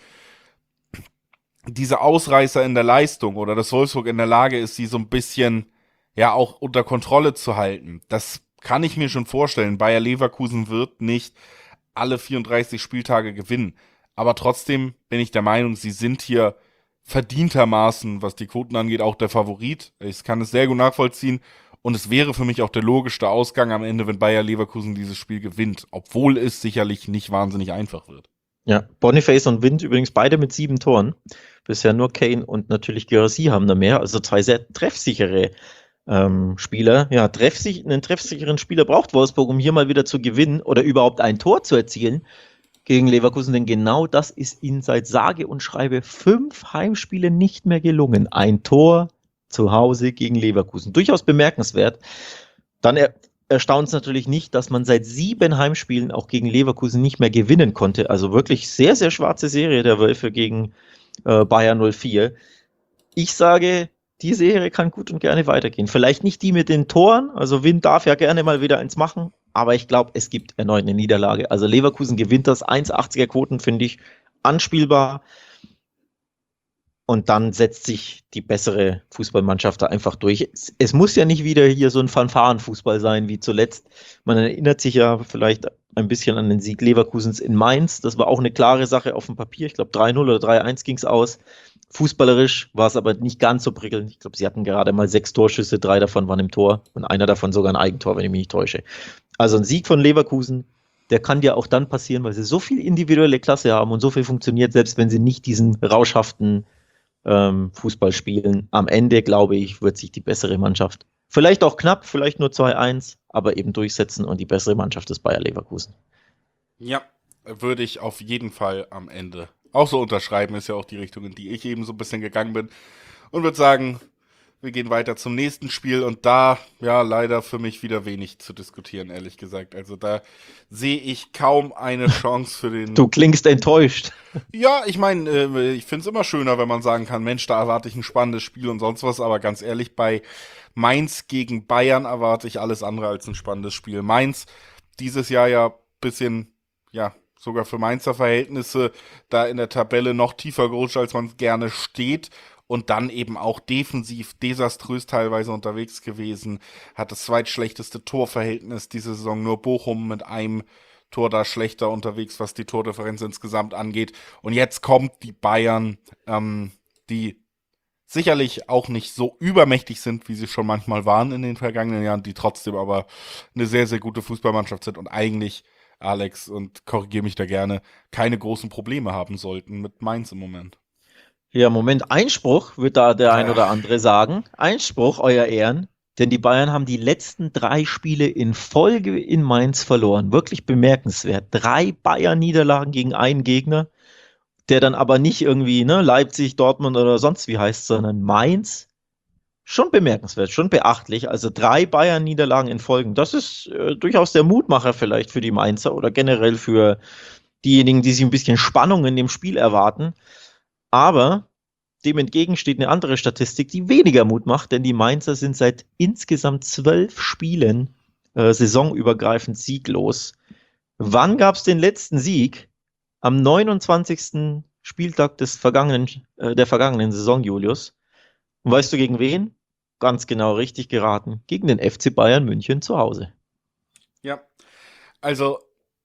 Diese Ausreißer in der Leistung oder dass Wolfsburg in der Lage ist, sie so ein bisschen ja auch unter Kontrolle zu halten, das kann ich mir schon vorstellen. Bayer Leverkusen wird nicht alle 34 Spieltage gewinnen. Aber trotzdem bin ich der Meinung, sie sind hier verdientermaßen, was die Quoten angeht, auch der Favorit. Ich kann es sehr gut nachvollziehen. Und es wäre für mich auch der logischste Ausgang am Ende, wenn Bayer Leverkusen dieses Spiel gewinnt. Obwohl es sicherlich nicht wahnsinnig einfach wird. Ja, Boniface und Wind übrigens beide mit 7 Toren. Bisher nur Kane und natürlich Guirassy haben da mehr. Also 2 sehr treffsichere Spieler. Ja, einen treffsicheren Spieler braucht Wolfsburg, um hier mal wieder zu gewinnen oder überhaupt ein Tor zu erzielen gegen Leverkusen. Denn genau das ist ihnen seit sage und schreibe 5 Heimspiele nicht mehr gelungen. Ein Tor zu Hause gegen Leverkusen. Durchaus bemerkenswert. Dann erstaunt es natürlich nicht, dass man seit 7 Heimspielen auch gegen Leverkusen nicht mehr gewinnen konnte. Also wirklich sehr, sehr schwarze Serie der Wölfe gegen Bayer 04. Ich sage, die Serie kann gut und gerne weitergehen. Vielleicht nicht die mit den Toren, also Wind darf ja gerne mal wieder eins machen, aber ich glaube, es gibt erneut eine Niederlage. Also Leverkusen gewinnt das, 1,80er Quoten finde ich anspielbar. Und dann setzt sich die bessere Fußballmannschaft da einfach durch. Es muss ja nicht wieder hier so ein Fanfarenfußball sein wie zuletzt. Man erinnert sich ja vielleicht ein bisschen an den Sieg Leverkusens in Mainz. Das war auch eine klare Sache auf dem Papier. Ich glaube 3-0 oder 3-1 ging es aus. Fußballerisch war es aber nicht ganz so prickelnd. Ich glaube, sie hatten gerade mal 6 Torschüsse, 3 davon waren im Tor und einer davon sogar ein Eigentor, wenn ich mich nicht täusche. Also ein Sieg von Leverkusen, der kann ja auch dann passieren, weil sie so viel individuelle Klasse haben und so viel funktioniert, selbst wenn sie nicht diesen rauschhaften Fußball spielen. Am Ende, glaube ich, wird sich die bessere Mannschaft, vielleicht auch knapp, vielleicht nur 2-1, aber eben durchsetzen und die bessere Mannschaft ist Bayer Leverkusen. Ja, würde ich auf jeden Fall am Ende auch so unterschreiben. Ist ja auch die Richtung, in die ich eben so ein bisschen gegangen bin. Und würde sagen, wir gehen weiter zum nächsten Spiel und da, ja, leider für mich wieder wenig zu diskutieren, ehrlich gesagt. Also da sehe ich kaum eine Chance für den... Du klingst enttäuscht. Ja, ich meine, ich finde es immer schöner, wenn man sagen kann, Mensch, da erwarte ich ein spannendes Spiel und sonst was, aber ganz ehrlich, bei Mainz gegen Bayern erwarte ich alles andere als ein spannendes Spiel. Mainz dieses Jahr ja bisschen, ja, sogar für Mainzer Verhältnisse da in der Tabelle noch tiefer gerutscht, als man gerne steht. Und dann eben auch defensiv desaströs teilweise unterwegs gewesen. Hat das zweitschlechteste Torverhältnis diese Saison. Nur Bochum mit einem Tor da schlechter unterwegs, was die Tordifferenz insgesamt angeht. Und jetzt kommt die Bayern, die sicherlich auch nicht so übermächtig sind, wie sie schon manchmal waren in den vergangenen Jahren, die trotzdem aber eine sehr, sehr gute Fußballmannschaft sind und eigentlich, Alex, und korrigiere mich da gerne, keine großen Probleme haben sollten mit Mainz im Moment. Ja, Moment, Einspruch, wird da der ein oder andere sagen. Einspruch, euer Ehren. Denn die Bayern haben die letzten 3 Spiele in Folge in Mainz verloren. Wirklich bemerkenswert. 3 Bayern-Niederlagen gegen einen Gegner, der dann aber nicht irgendwie, ne, Leipzig, Dortmund oder sonst wie heißt, sondern Mainz. Schon bemerkenswert, schon beachtlich. Also 3 Bayern-Niederlagen in Folgen. Das ist durchaus der Mutmacher vielleicht für die Mainzer oder generell für diejenigen, die sich ein bisschen Spannung in dem Spiel erwarten. Aber dem entgegen steht eine andere Statistik, die weniger Mut macht, denn die Mainzer sind seit insgesamt 12 Spielen saisonübergreifend sieglos. Wann gab es den letzten Sieg? Am 29. Spieltag der vergangenen Saison, Julius. Und weißt du gegen wen? Ganz genau richtig geraten. Gegen den FC Bayern München zu Hause. Ja, also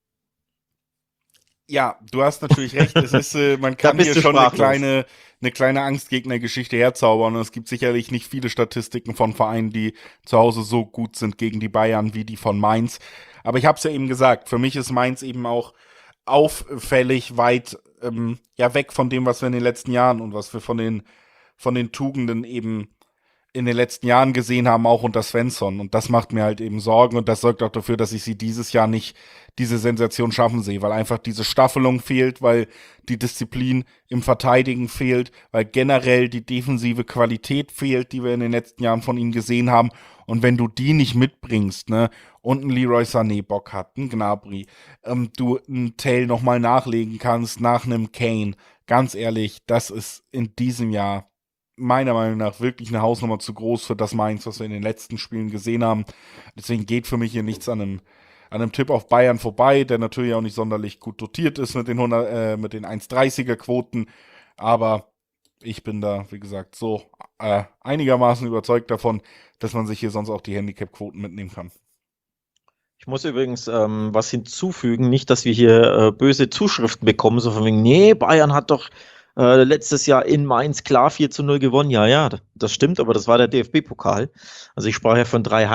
ja, du hast natürlich recht. Es ist, man kann hier schon eine kleine Angstgegner-Geschichte herzaubern. Und es gibt sicherlich nicht viele Statistiken von Vereinen, die zu Hause so gut sind gegen die Bayern wie die von Mainz. Aber ich habe es ja eben gesagt, für mich ist Mainz eben auch auffällig weit ja weg von dem, was wir in den letzten Jahren und was wir von den Tugenden eben in den letzten Jahren gesehen haben, auch unter Svensson. Und das macht mir halt eben Sorgen und das sorgt auch dafür, dass ich sie dieses Jahr nicht diese Sensation schaffen sehe, weil einfach diese Staffelung fehlt, weil die Disziplin im Verteidigen fehlt, weil generell die defensive Qualität fehlt, die wir in den letzten Jahren von ihnen gesehen haben. Und wenn du die nicht mitbringst, ne, und ein Leroy Sané Bock hat, ein Gnabry, du ein Tell nochmal nachlegen kannst nach einem Kane, ganz ehrlich, das ist in diesem Jahr meiner Meinung nach wirklich eine Hausnummer zu groß für das Mainz, was wir in den letzten Spielen gesehen haben. Deswegen geht für mich hier nichts an einem Tipp auf Bayern vorbei, der natürlich auch nicht sonderlich gut dotiert ist mit den 1,30er Quoten. Aber ich bin da, wie gesagt, so einigermaßen überzeugt davon, dass man sich hier sonst auch die Handicap-Quoten mitnehmen kann. Ich muss übrigens was hinzufügen, nicht, dass wir hier böse Zuschriften bekommen, so von wegen, nee, Bayern hat doch Letztes Jahr in Mainz klar 4:0 gewonnen. Ja, ja, das stimmt, aber das war der DFB-Pokal. Also ich sprach ja von 3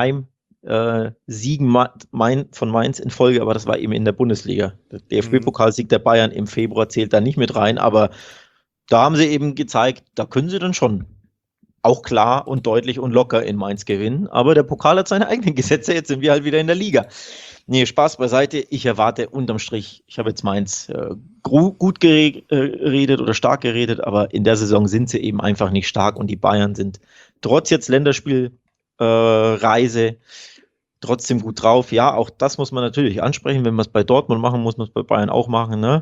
Siegen von Mainz in Folge, aber das war eben in der Bundesliga. Der DFB-Pokalsieg der Bayern im Februar zählt da nicht mit rein, aber da haben sie eben gezeigt, da können sie dann schon auch klar und deutlich und locker in Mainz gewinnen. Aber der Pokal hat seine eigenen Gesetze, jetzt sind wir halt wieder in der Liga. Nee, Spaß beiseite. Ich erwarte unterm Strich, ich habe jetzt Mainz gut geredet oder stark geredet, aber in der Saison sind sie eben einfach nicht stark und die Bayern sind trotz jetzt Länderspielreise trotzdem gut drauf. Ja, auch das muss man natürlich ansprechen. Wenn man es bei Dortmund machen, muss man es bei Bayern auch machen. Ne?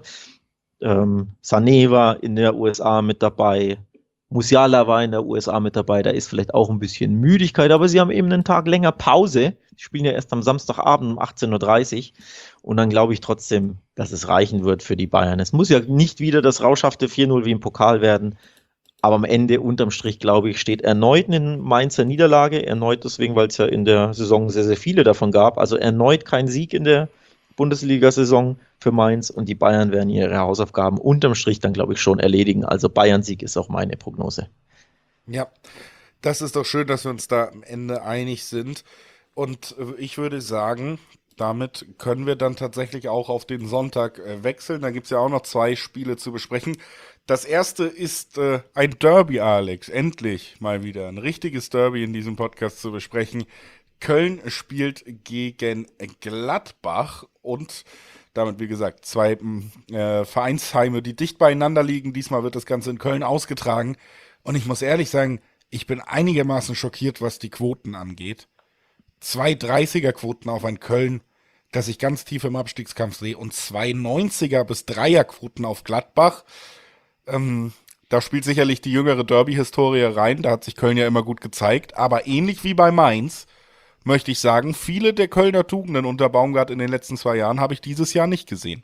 Sané war in der USA mit dabei. Musiala war in der USA mit dabei, da ist vielleicht auch ein bisschen Müdigkeit, aber sie haben eben einen Tag länger Pause. Sie spielen ja erst am Samstagabend um 18:30 Uhr und dann glaube ich trotzdem, dass es reichen wird für die Bayern. Es muss ja nicht wieder das rauschhafte 4:0 wie im Pokal werden, aber am Ende unterm Strich, glaube ich, steht erneut eine Mainzer Niederlage, erneut deswegen, weil es ja in der Saison sehr, sehr viele davon gab, also erneut kein Sieg in der Bundesliga-Saison für Mainz und die Bayern werden ihre Hausaufgaben unterm Strich dann, glaube ich, schon erledigen. Also Bayern-Sieg ist auch meine Prognose. Ja, das ist doch schön, dass wir uns da am Ende einig sind. Und ich würde sagen, damit können wir dann tatsächlich auch auf den Sonntag wechseln. Da gibt es ja auch noch 2 Spiele zu besprechen. Das erste ist ein Derby, Alex. Endlich mal wieder ein richtiges Derby in diesem Podcast zu besprechen. Köln spielt gegen Gladbach und damit, wie gesagt, 2 Vereinsheime, die dicht beieinander liegen. Diesmal wird das Ganze in Köln ausgetragen. Und ich muss ehrlich sagen, ich bin einigermaßen schockiert, was die Quoten angeht. 2 30er-Quoten auf ein Köln, das ich ganz tief im Abstiegskampf sehe, und 2 90er bis 3er-Quoten auf Gladbach. Da spielt sicherlich die jüngere Derby-Historie rein, da hat sich Köln ja immer gut gezeigt, aber ähnlich wie bei Mainz möchte ich sagen, viele der Kölner Tugenden unter Baumgart in den letzten 2 Jahren habe ich dieses Jahr nicht gesehen.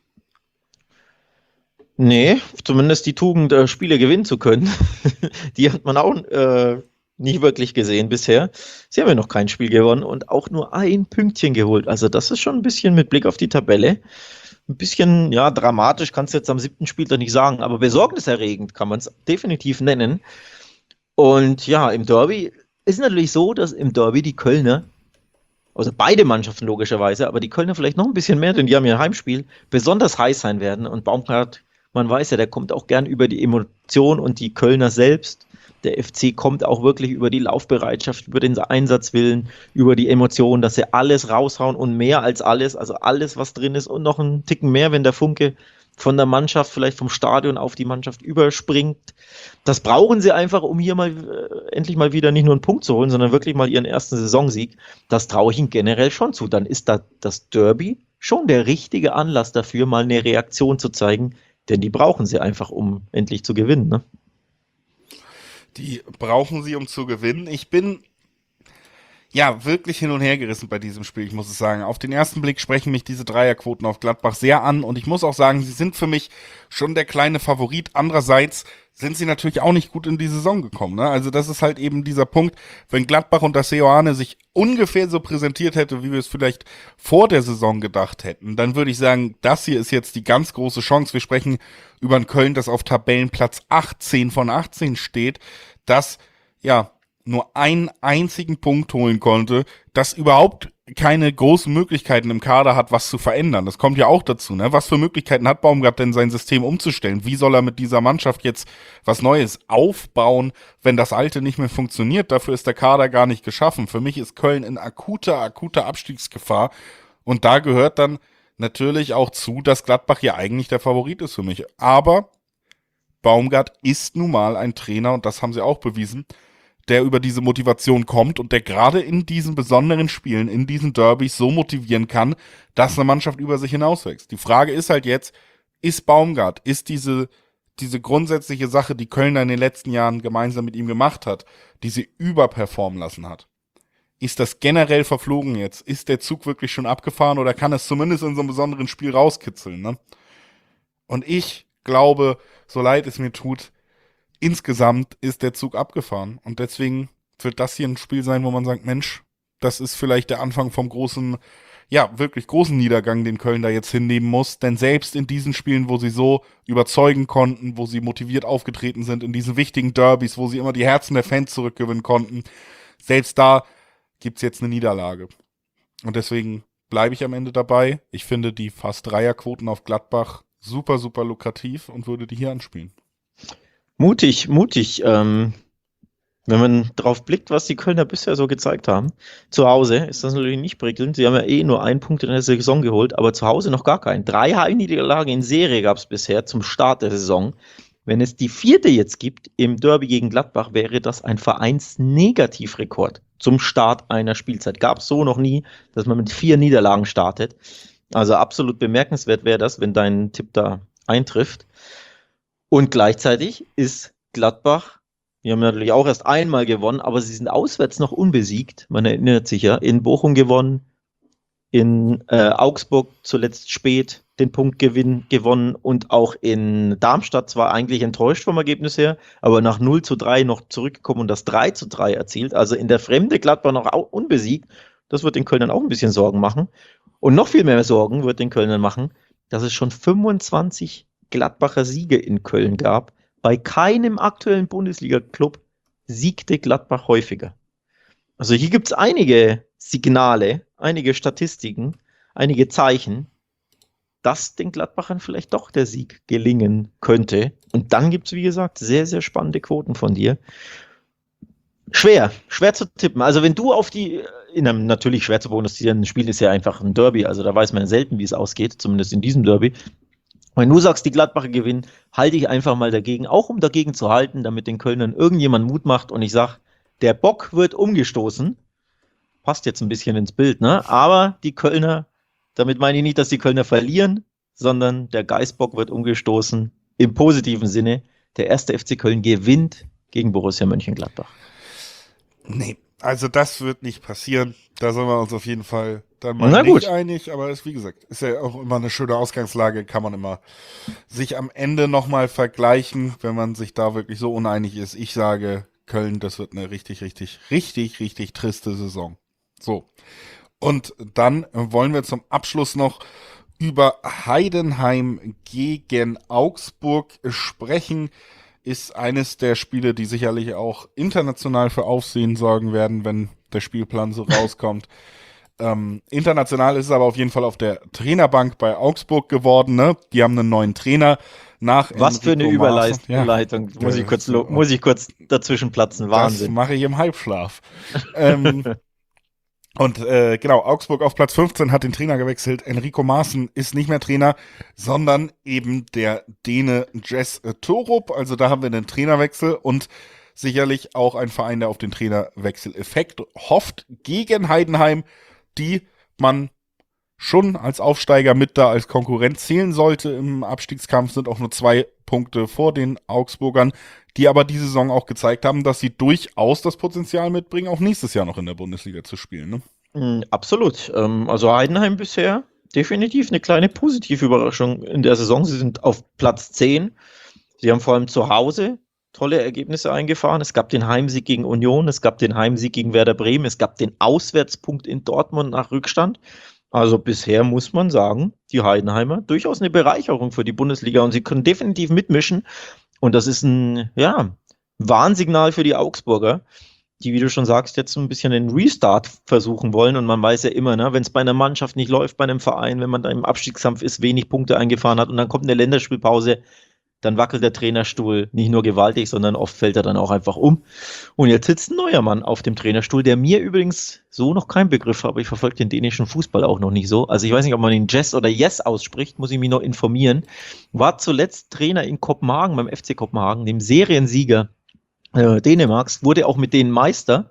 Nee, zumindest die Tugend, Spiele gewinnen zu können, die hat man auch nie wirklich gesehen bisher. Sie haben ja noch kein Spiel gewonnen und auch nur ein Pünktchen geholt. Also das ist schon ein bisschen mit Blick auf die Tabelle. Ein bisschen, ja, dramatisch kannst du jetzt am 7. Spieltag nicht sagen, aber besorgniserregend kann man es definitiv nennen. Und ja, im Derby ist natürlich so, dass im Derby die Kölner, also beide Mannschaften logischerweise, aber die Kölner vielleicht noch ein bisschen mehr, denn die haben ja ein Heimspiel, besonders heiß sein werden. Und Baumgart, man weiß ja, der kommt auch gern über die Emotion und die Kölner selbst. Der FC kommt auch wirklich über die Laufbereitschaft, über den Einsatzwillen, über die Emotionen, dass sie alles raushauen und mehr als alles, also alles, was drin ist und noch einen Ticken mehr, wenn der Funke von der Mannschaft, vielleicht vom Stadion auf die Mannschaft überspringt. Das brauchen sie einfach, um hier mal endlich mal wieder nicht nur einen Punkt zu holen, sondern wirklich mal ihren ersten Saisonsieg. Das traue ich ihnen generell schon zu. Dann ist da das Derby schon der richtige Anlass dafür, mal eine Reaktion zu zeigen, denn die brauchen sie einfach, um endlich zu gewinnen, ne? Die brauchen sie, um zu gewinnen. Ich bin ja wirklich hin und her gerissen bei diesem Spiel, ich muss es sagen. Auf den ersten Blick sprechen mich diese Dreierquoten auf Gladbach sehr an und ich muss auch sagen, sie sind für mich schon der kleine Favorit. Andererseits sind sie natürlich auch nicht gut in die Saison gekommen, ne? Also das ist halt eben dieser Punkt, wenn Gladbach unter Seoane sich ungefähr so präsentiert hätte, wie wir es vielleicht vor der Saison gedacht hätten, dann würde ich sagen, das hier ist jetzt die ganz große Chance. Wir sprechen über ein Köln, das auf Tabellenplatz 18 von 18 steht, das ja nur einen einzigen Punkt holen konnte, das überhaupt keine großen Möglichkeiten im Kader hat, was zu verändern. Das kommt ja auch dazu, ne? Was für Möglichkeiten hat Baumgart denn, sein System umzustellen? Wie soll er mit dieser Mannschaft jetzt was Neues aufbauen, wenn das Alte nicht mehr funktioniert? Dafür ist der Kader gar nicht geschaffen. Für mich ist Köln in akuter Abstiegsgefahr und da gehört dann natürlich auch zu, dass Gladbach ja eigentlich der Favorit ist für mich. Aber Baumgart ist nun mal ein Trainer und das haben sie auch bewiesen, der über diese Motivation kommt und der gerade in diesen besonderen Spielen, in diesen Derbys so motivieren kann, dass eine Mannschaft über sich hinauswächst. Die Frage ist halt jetzt, ist Baumgart, ist diese grundsätzliche Sache, die Kölner in den letzten Jahren gemeinsam mit ihm gemacht hat, die sie überperformen lassen hat, ist das generell verflogen jetzt? Ist der Zug wirklich schon abgefahren oder kann es zumindest in so einem besonderen Spiel rauskitzeln, ne? Und ich glaube, so leid es mir tut, insgesamt ist der Zug abgefahren. Und deswegen wird das hier ein Spiel sein, wo man sagt, Mensch, das ist vielleicht der Anfang vom großen ja, wirklich großen Niedergang, den Köln da jetzt hinnehmen muss. Denn selbst in diesen Spielen, wo sie so überzeugen konnten, wo sie motiviert aufgetreten sind, in diesen wichtigen Derbys, wo sie immer die Herzen der Fans zurückgewinnen konnten, selbst da gibt's jetzt eine Niederlage. Und deswegen bleibe ich am Ende dabei. Ich finde die fast Dreierquoten auf Gladbach super, super lukrativ und würde die hier anspielen. Mutig, mutig. Wenn man drauf blickt, was die Kölner bisher so gezeigt haben, zu Hause ist das natürlich nicht prickelnd. Sie haben ja eh nur einen Punkt in der Saison geholt, aber zu Hause noch gar keinen. 3 Heimniederlagen in Serie gab es bisher zum Start der Saison. Wenn es die 4. jetzt gibt im Derby gegen Gladbach, wäre das ein Vereinsnegativrekord zum Start einer Spielzeit. Gab es so noch nie, dass man mit 4 Niederlagen startet. Also absolut bemerkenswert wäre das, wenn dein Tipp da eintrifft. Und gleichzeitig ist Gladbach, die haben natürlich auch erst einmal gewonnen, aber sie sind auswärts noch unbesiegt. Man erinnert sich ja, in Bochum gewonnen, in Augsburg zuletzt spät den Punktgewinn gewonnen und auch in Darmstadt zwar eigentlich enttäuscht vom Ergebnis her, aber nach 0:3 noch zurückgekommen und das 3:3 erzielt. Also in der Fremde Gladbach noch unbesiegt. Das wird den Kölnern auch ein bisschen Sorgen machen. Und noch viel mehr Sorgen wird den Kölnern machen, dass es schon 25 Gladbacher Siege in Köln gab. Bei keinem aktuellen Bundesliga-Club siegte Gladbach häufiger. Also hier gibt es einige Signale, einige Statistiken, einige Zeichen, dass den Gladbachern vielleicht doch der Sieg gelingen könnte. Und dann gibt es, wie gesagt, sehr, sehr spannende Quoten von dir. Schwer zu tippen. Also wenn du auf in einem natürlich schwer zu prognostizierenden Spiel ist ja einfach ein Derby, also da weiß man selten, wie es ausgeht, zumindest in diesem Derby. Wenn du sagst, die Gladbacher gewinnen, halte ich einfach mal dagegen, auch um dagegen zu halten, damit den Kölnern irgendjemand Mut macht und ich sage, der Bock wird umgestoßen. Passt jetzt ein bisschen ins Bild, ne? Aber die Kölner, damit meine ich nicht, dass die Kölner verlieren, sondern der Geißbock wird umgestoßen im positiven Sinne. Der 1. FC Köln gewinnt gegen Borussia Mönchengladbach. Nee, also das wird nicht passieren. Da sind wir uns auf jeden Fall dann mal nicht einig. Aber ist, wie gesagt, ist ja auch immer eine schöne Ausgangslage. Kann man immer sich am Ende nochmal vergleichen, wenn man sich da wirklich so uneinig ist. Ich sage, Köln, das wird eine richtig triste Saison. So. Und dann wollen wir zum Abschluss noch über Heidenheim gegen Augsburg sprechen. Ist eines der Spiele, die sicherlich auch international für Aufsehen sorgen werden, wenn der Spielplan so rauskommt. International ist es aber auf jeden Fall auf der Trainerbank bei Augsburg geworden. Ne? Die haben einen neuen Trainer nach Was Enrico für eine Überleitung. Ja. Muss ich kurz dazwischen platzen. Wahnsinn. Das mache ich im Halbschlaf. Und genau, Augsburg auf Platz 15 hat den Trainer gewechselt. Enrico Maaßen ist nicht mehr Trainer, sondern eben der Däne Jes Torup. Also da haben wir einen Trainerwechsel und sicherlich auch ein Verein, der auf den Trainerwechsel-Effekt hofft gegen Heidenheim, die man schon als Aufsteiger mit da als Konkurrent zählen sollte. Im Abstiegskampf sind auch nur 2 Punkte vor den Augsburgern, die aber diese Saison auch gezeigt haben, dass sie durchaus das Potenzial mitbringen, auch nächstes Jahr noch in der Bundesliga zu spielen. Ne? Absolut. Also Heidenheim bisher definitiv eine kleine positive Überraschung in der Saison. Sie sind auf Platz 10. Sie haben vor allem zu Hause tolle Ergebnisse eingefahren. Es gab den Heimsieg gegen Union, es gab den Heimsieg gegen Werder Bremen, es gab den Auswärtspunkt in Dortmund nach Rückstand. Also bisher muss man sagen, die Heidenheimer durchaus eine Bereicherung für die Bundesliga und sie können definitiv mitmischen. Und das ist ein Warnsignal für die Augsburger, die, wie du schon sagst, jetzt ein bisschen einen Restart versuchen wollen. Und man weiß ja immer, ne, wenn es bei einer Mannschaft nicht läuft, bei einem Verein, wenn man da im Abstiegskampf ist, wenig Punkte eingefahren hat und dann kommt eine Länderspielpause, dann wackelt der Trainerstuhl nicht nur gewaltig, sondern oft fällt er dann auch einfach um. Und jetzt sitzt ein neuer Mann auf dem Trainerstuhl, der mir übrigens so noch kein Begriff war, aber ich verfolge den dänischen Fußball auch noch nicht so. Also ich weiß nicht, ob man ihn Jess oder Yes ausspricht, muss ich mich noch informieren. War zuletzt Trainer in Kopenhagen, beim FC Kopenhagen, dem Seriensieger Dänemarks, wurde auch mit denen Meister.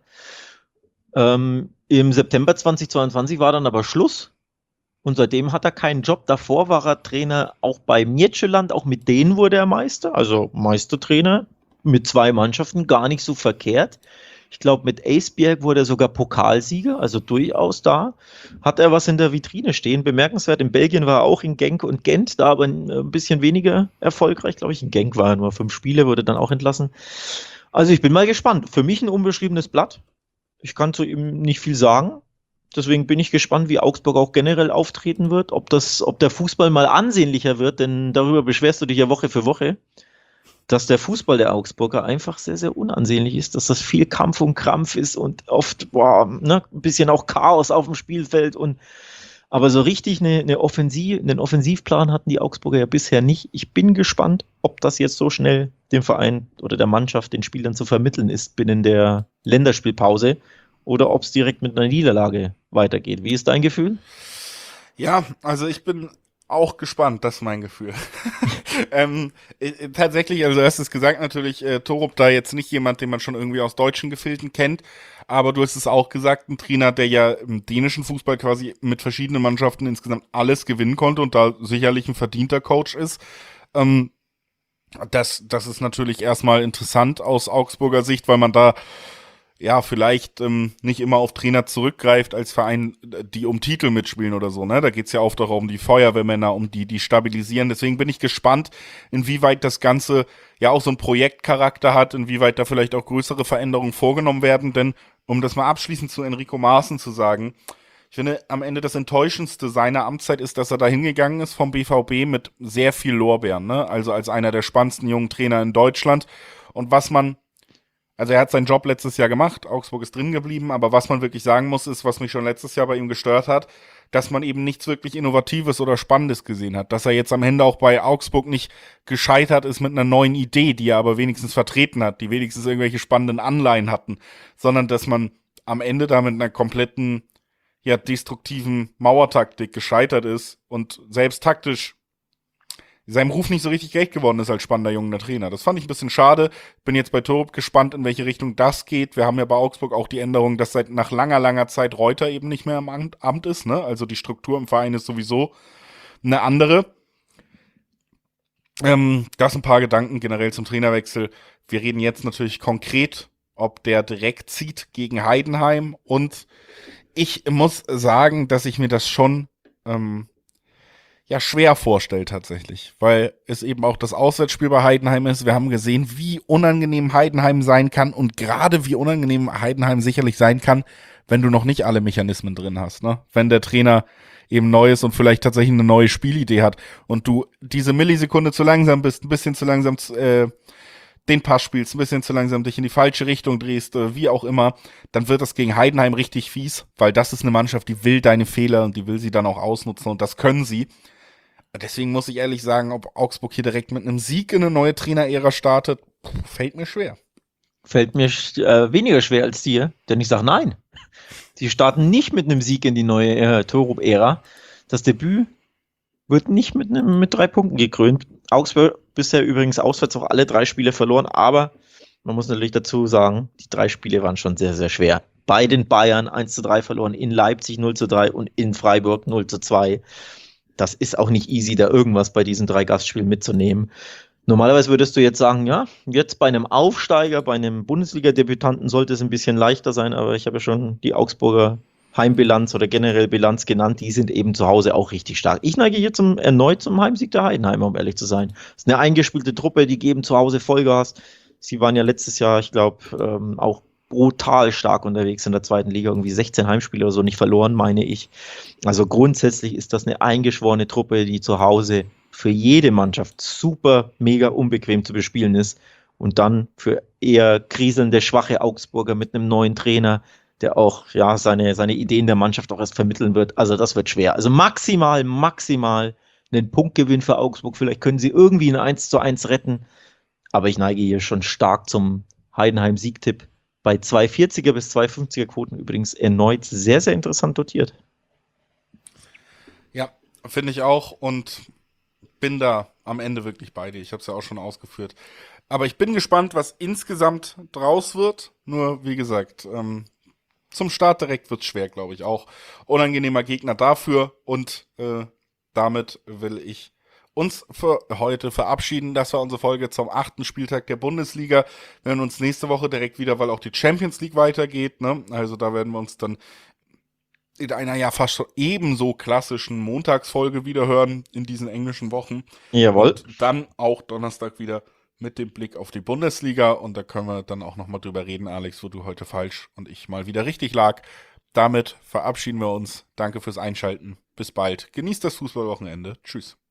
Im September 2022 war dann aber Schluss. Und seitdem hat er keinen Job. Davor war er Trainer auch bei Midtjylland, auch mit denen wurde er Meister. Also Meistertrainer mit 2 Mannschaften, gar nicht so verkehrt. Ich glaube, mit Esbjerg wurde er sogar Pokalsieger, also durchaus da. Hat er was in der Vitrine stehen. Bemerkenswert, in Belgien war er auch in Genk und Gent, da aber ein bisschen weniger erfolgreich, glaube ich. In Genk war er nur 5 Spiele, wurde dann auch entlassen. Also ich bin mal gespannt. Für mich ein unbeschriebenes Blatt. Ich kann zu ihm nicht viel sagen. Deswegen bin ich gespannt, wie Augsburg auch generell auftreten wird, ob der Fußball mal ansehnlicher wird, denn darüber beschwerst du dich ja Woche für Woche, dass der Fußball der Augsburger einfach sehr, sehr unansehnlich ist, dass das viel Kampf und Krampf ist und oft, boah, ne, ein bisschen auch Chaos auf dem Spielfeld aber so richtig einen Offensivplan hatten die Augsburger ja bisher nicht. Ich bin gespannt, ob das jetzt so schnell dem Verein oder der Mannschaft, den Spielern zu vermitteln ist binnen der Länderspielpause oder ob es direkt mit einer Niederlage weitergeht. Wie ist dein Gefühl? Ja, also ich bin auch gespannt, das ist mein Gefühl. Tatsächlich, also du hast es gesagt, natürlich, Torup da jetzt nicht jemand, den man schon irgendwie aus deutschen Gefilden kennt, aber du hast es auch gesagt, ein Trainer, der ja im dänischen Fußball quasi mit verschiedenen Mannschaften insgesamt alles gewinnen konnte und da sicherlich ein verdienter Coach ist. Ähm, das ist natürlich erstmal interessant aus Augsburger Sicht, weil man da ja, vielleicht nicht immer auf Trainer zurückgreift als Verein, die um Titel mitspielen oder so, ne? Da geht's ja oft auch um die Feuerwehrmänner, um die stabilisieren. Deswegen bin ich gespannt, inwieweit das Ganze ja auch so einen Projektcharakter hat, inwieweit da vielleicht auch größere Veränderungen vorgenommen werden. Denn, um das mal abschließend zu Enrico Maaßen zu sagen, ich finde, am Ende das Enttäuschendste seiner Amtszeit ist, dass er da hingegangen ist vom BVB mit sehr viel Lorbeeren, ne? Also als einer der spannendsten jungen Trainer in Deutschland. Und also er hat seinen Job letztes Jahr gemacht, Augsburg ist drin geblieben, aber was man wirklich sagen muss, ist, was mich schon letztes Jahr bei ihm gestört hat, dass man eben nichts wirklich Innovatives oder Spannendes gesehen hat. Dass er jetzt am Ende auch bei Augsburg nicht gescheitert ist mit einer neuen Idee, die er aber wenigstens vertreten hat, die wenigstens irgendwelche spannenden Anleihen hatten, sondern dass man am Ende da mit einer kompletten, ja, destruktiven Mauertaktik gescheitert ist und selbst taktisch seinem Ruf nicht so richtig gerecht geworden ist als spannender junger Trainer. Das fand ich ein bisschen schade. Bin jetzt bei Torup gespannt, in welche Richtung das geht. Wir haben ja bei Augsburg auch die Änderung, dass seit nach langer, langer Zeit Reuter eben nicht mehr im Amt ist. Ne? Also die Struktur im Verein ist sowieso eine andere. Das ein paar Gedanken generell zum Trainerwechsel. Wir reden jetzt natürlich konkret, ob der direkt zieht gegen Heidenheim. Und ich muss sagen, dass ich mir das schon ja schwer vorstellt tatsächlich, weil es eben auch das Auswärtsspiel bei Heidenheim ist. Wir haben gesehen, wie unangenehm Heidenheim sein kann und gerade wie unangenehm Heidenheim sicherlich sein kann, wenn du noch nicht alle Mechanismen drin hast, ne? Wenn der Trainer eben neu ist und vielleicht tatsächlich eine neue Spielidee hat und du diese Millisekunde zu langsam bist, ein bisschen zu langsam den Pass spielst, ein bisschen zu langsam dich in die falsche Richtung drehst, wie auch immer, dann wird das gegen Heidenheim richtig fies, weil das ist eine Mannschaft, die will deine Fehler und die will sie dann auch ausnutzen und das können sie. Deswegen muss ich ehrlich sagen, ob Augsburg hier direkt mit einem Sieg in eine neue Trainerära startet, fällt mir schwer. Fällt mir weniger schwer als dir, denn ich sage nein. Sie starten nicht mit einem Sieg in die neue Torup-Ära. Das Debüt wird nicht mit 3 Punkten gekrönt. Augsburg bisher übrigens auswärts auch alle 3 Spiele verloren, aber man muss natürlich dazu sagen, die 3 Spiele waren schon sehr, sehr schwer. Bei den Bayern 1:3 verloren, in Leipzig 0:3 und in Freiburg 0:2. Das ist auch nicht easy, da irgendwas bei diesen 3 Gastspielen mitzunehmen. Normalerweise würdest du jetzt sagen, ja, jetzt bei einem Aufsteiger, bei einem Bundesliga-Debütanten sollte es ein bisschen leichter sein, aber ich habe ja schon die Augsburger Heimbilanz oder generell Bilanz genannt, die sind eben zu Hause auch richtig stark. Ich neige hier erneut zum Heimsieg der Heidenheimer, um ehrlich zu sein. Das ist eine eingespielte Truppe, die geben zu Hause Vollgas. Sie waren ja letztes Jahr, ich glaube, auch brutal stark unterwegs in der 2. Liga, irgendwie 16 Heimspiele oder so nicht verloren, meine ich. Also grundsätzlich ist das eine eingeschworene Truppe, die zu Hause für jede Mannschaft super, mega unbequem zu bespielen ist und dann für eher kriselnde, schwache Augsburger mit einem neuen Trainer, der auch ja seine Ideen der Mannschaft auch erst vermitteln wird. Also das wird schwer. Also maximal einen Punktgewinn für Augsburg. Vielleicht können sie irgendwie ein 1:1 retten, aber ich neige hier schon stark zum Heidenheim-Siegtipp. Bei 2,40er bis 2,50er Quoten übrigens erneut sehr, sehr interessant dotiert. Ja, finde ich auch und bin da am Ende wirklich bei dir. Ich habe es ja auch schon ausgeführt. Aber ich bin gespannt, was insgesamt draus wird. Nur, wie gesagt, zum Start direkt wird's schwer, glaube ich auch. Unangenehmer Gegner dafür und damit will ich uns für heute verabschieden. Das war unsere Folge zum 8. Spieltag der Bundesliga. Wir hören uns nächste Woche direkt wieder, weil auch die Champions League weitergeht. Ne? Also da werden wir uns dann in einer ja fast schon ebenso klassischen Montagsfolge wieder hören in diesen englischen Wochen. Jawohl. Und dann auch Donnerstag wieder mit dem Blick auf die Bundesliga. Und da können wir dann auch nochmal drüber reden, Alex, wo du heute falsch und ich mal wieder richtig lag. Damit verabschieden wir uns. Danke fürs Einschalten. Bis bald. Genießt das Fußballwochenende. Tschüss.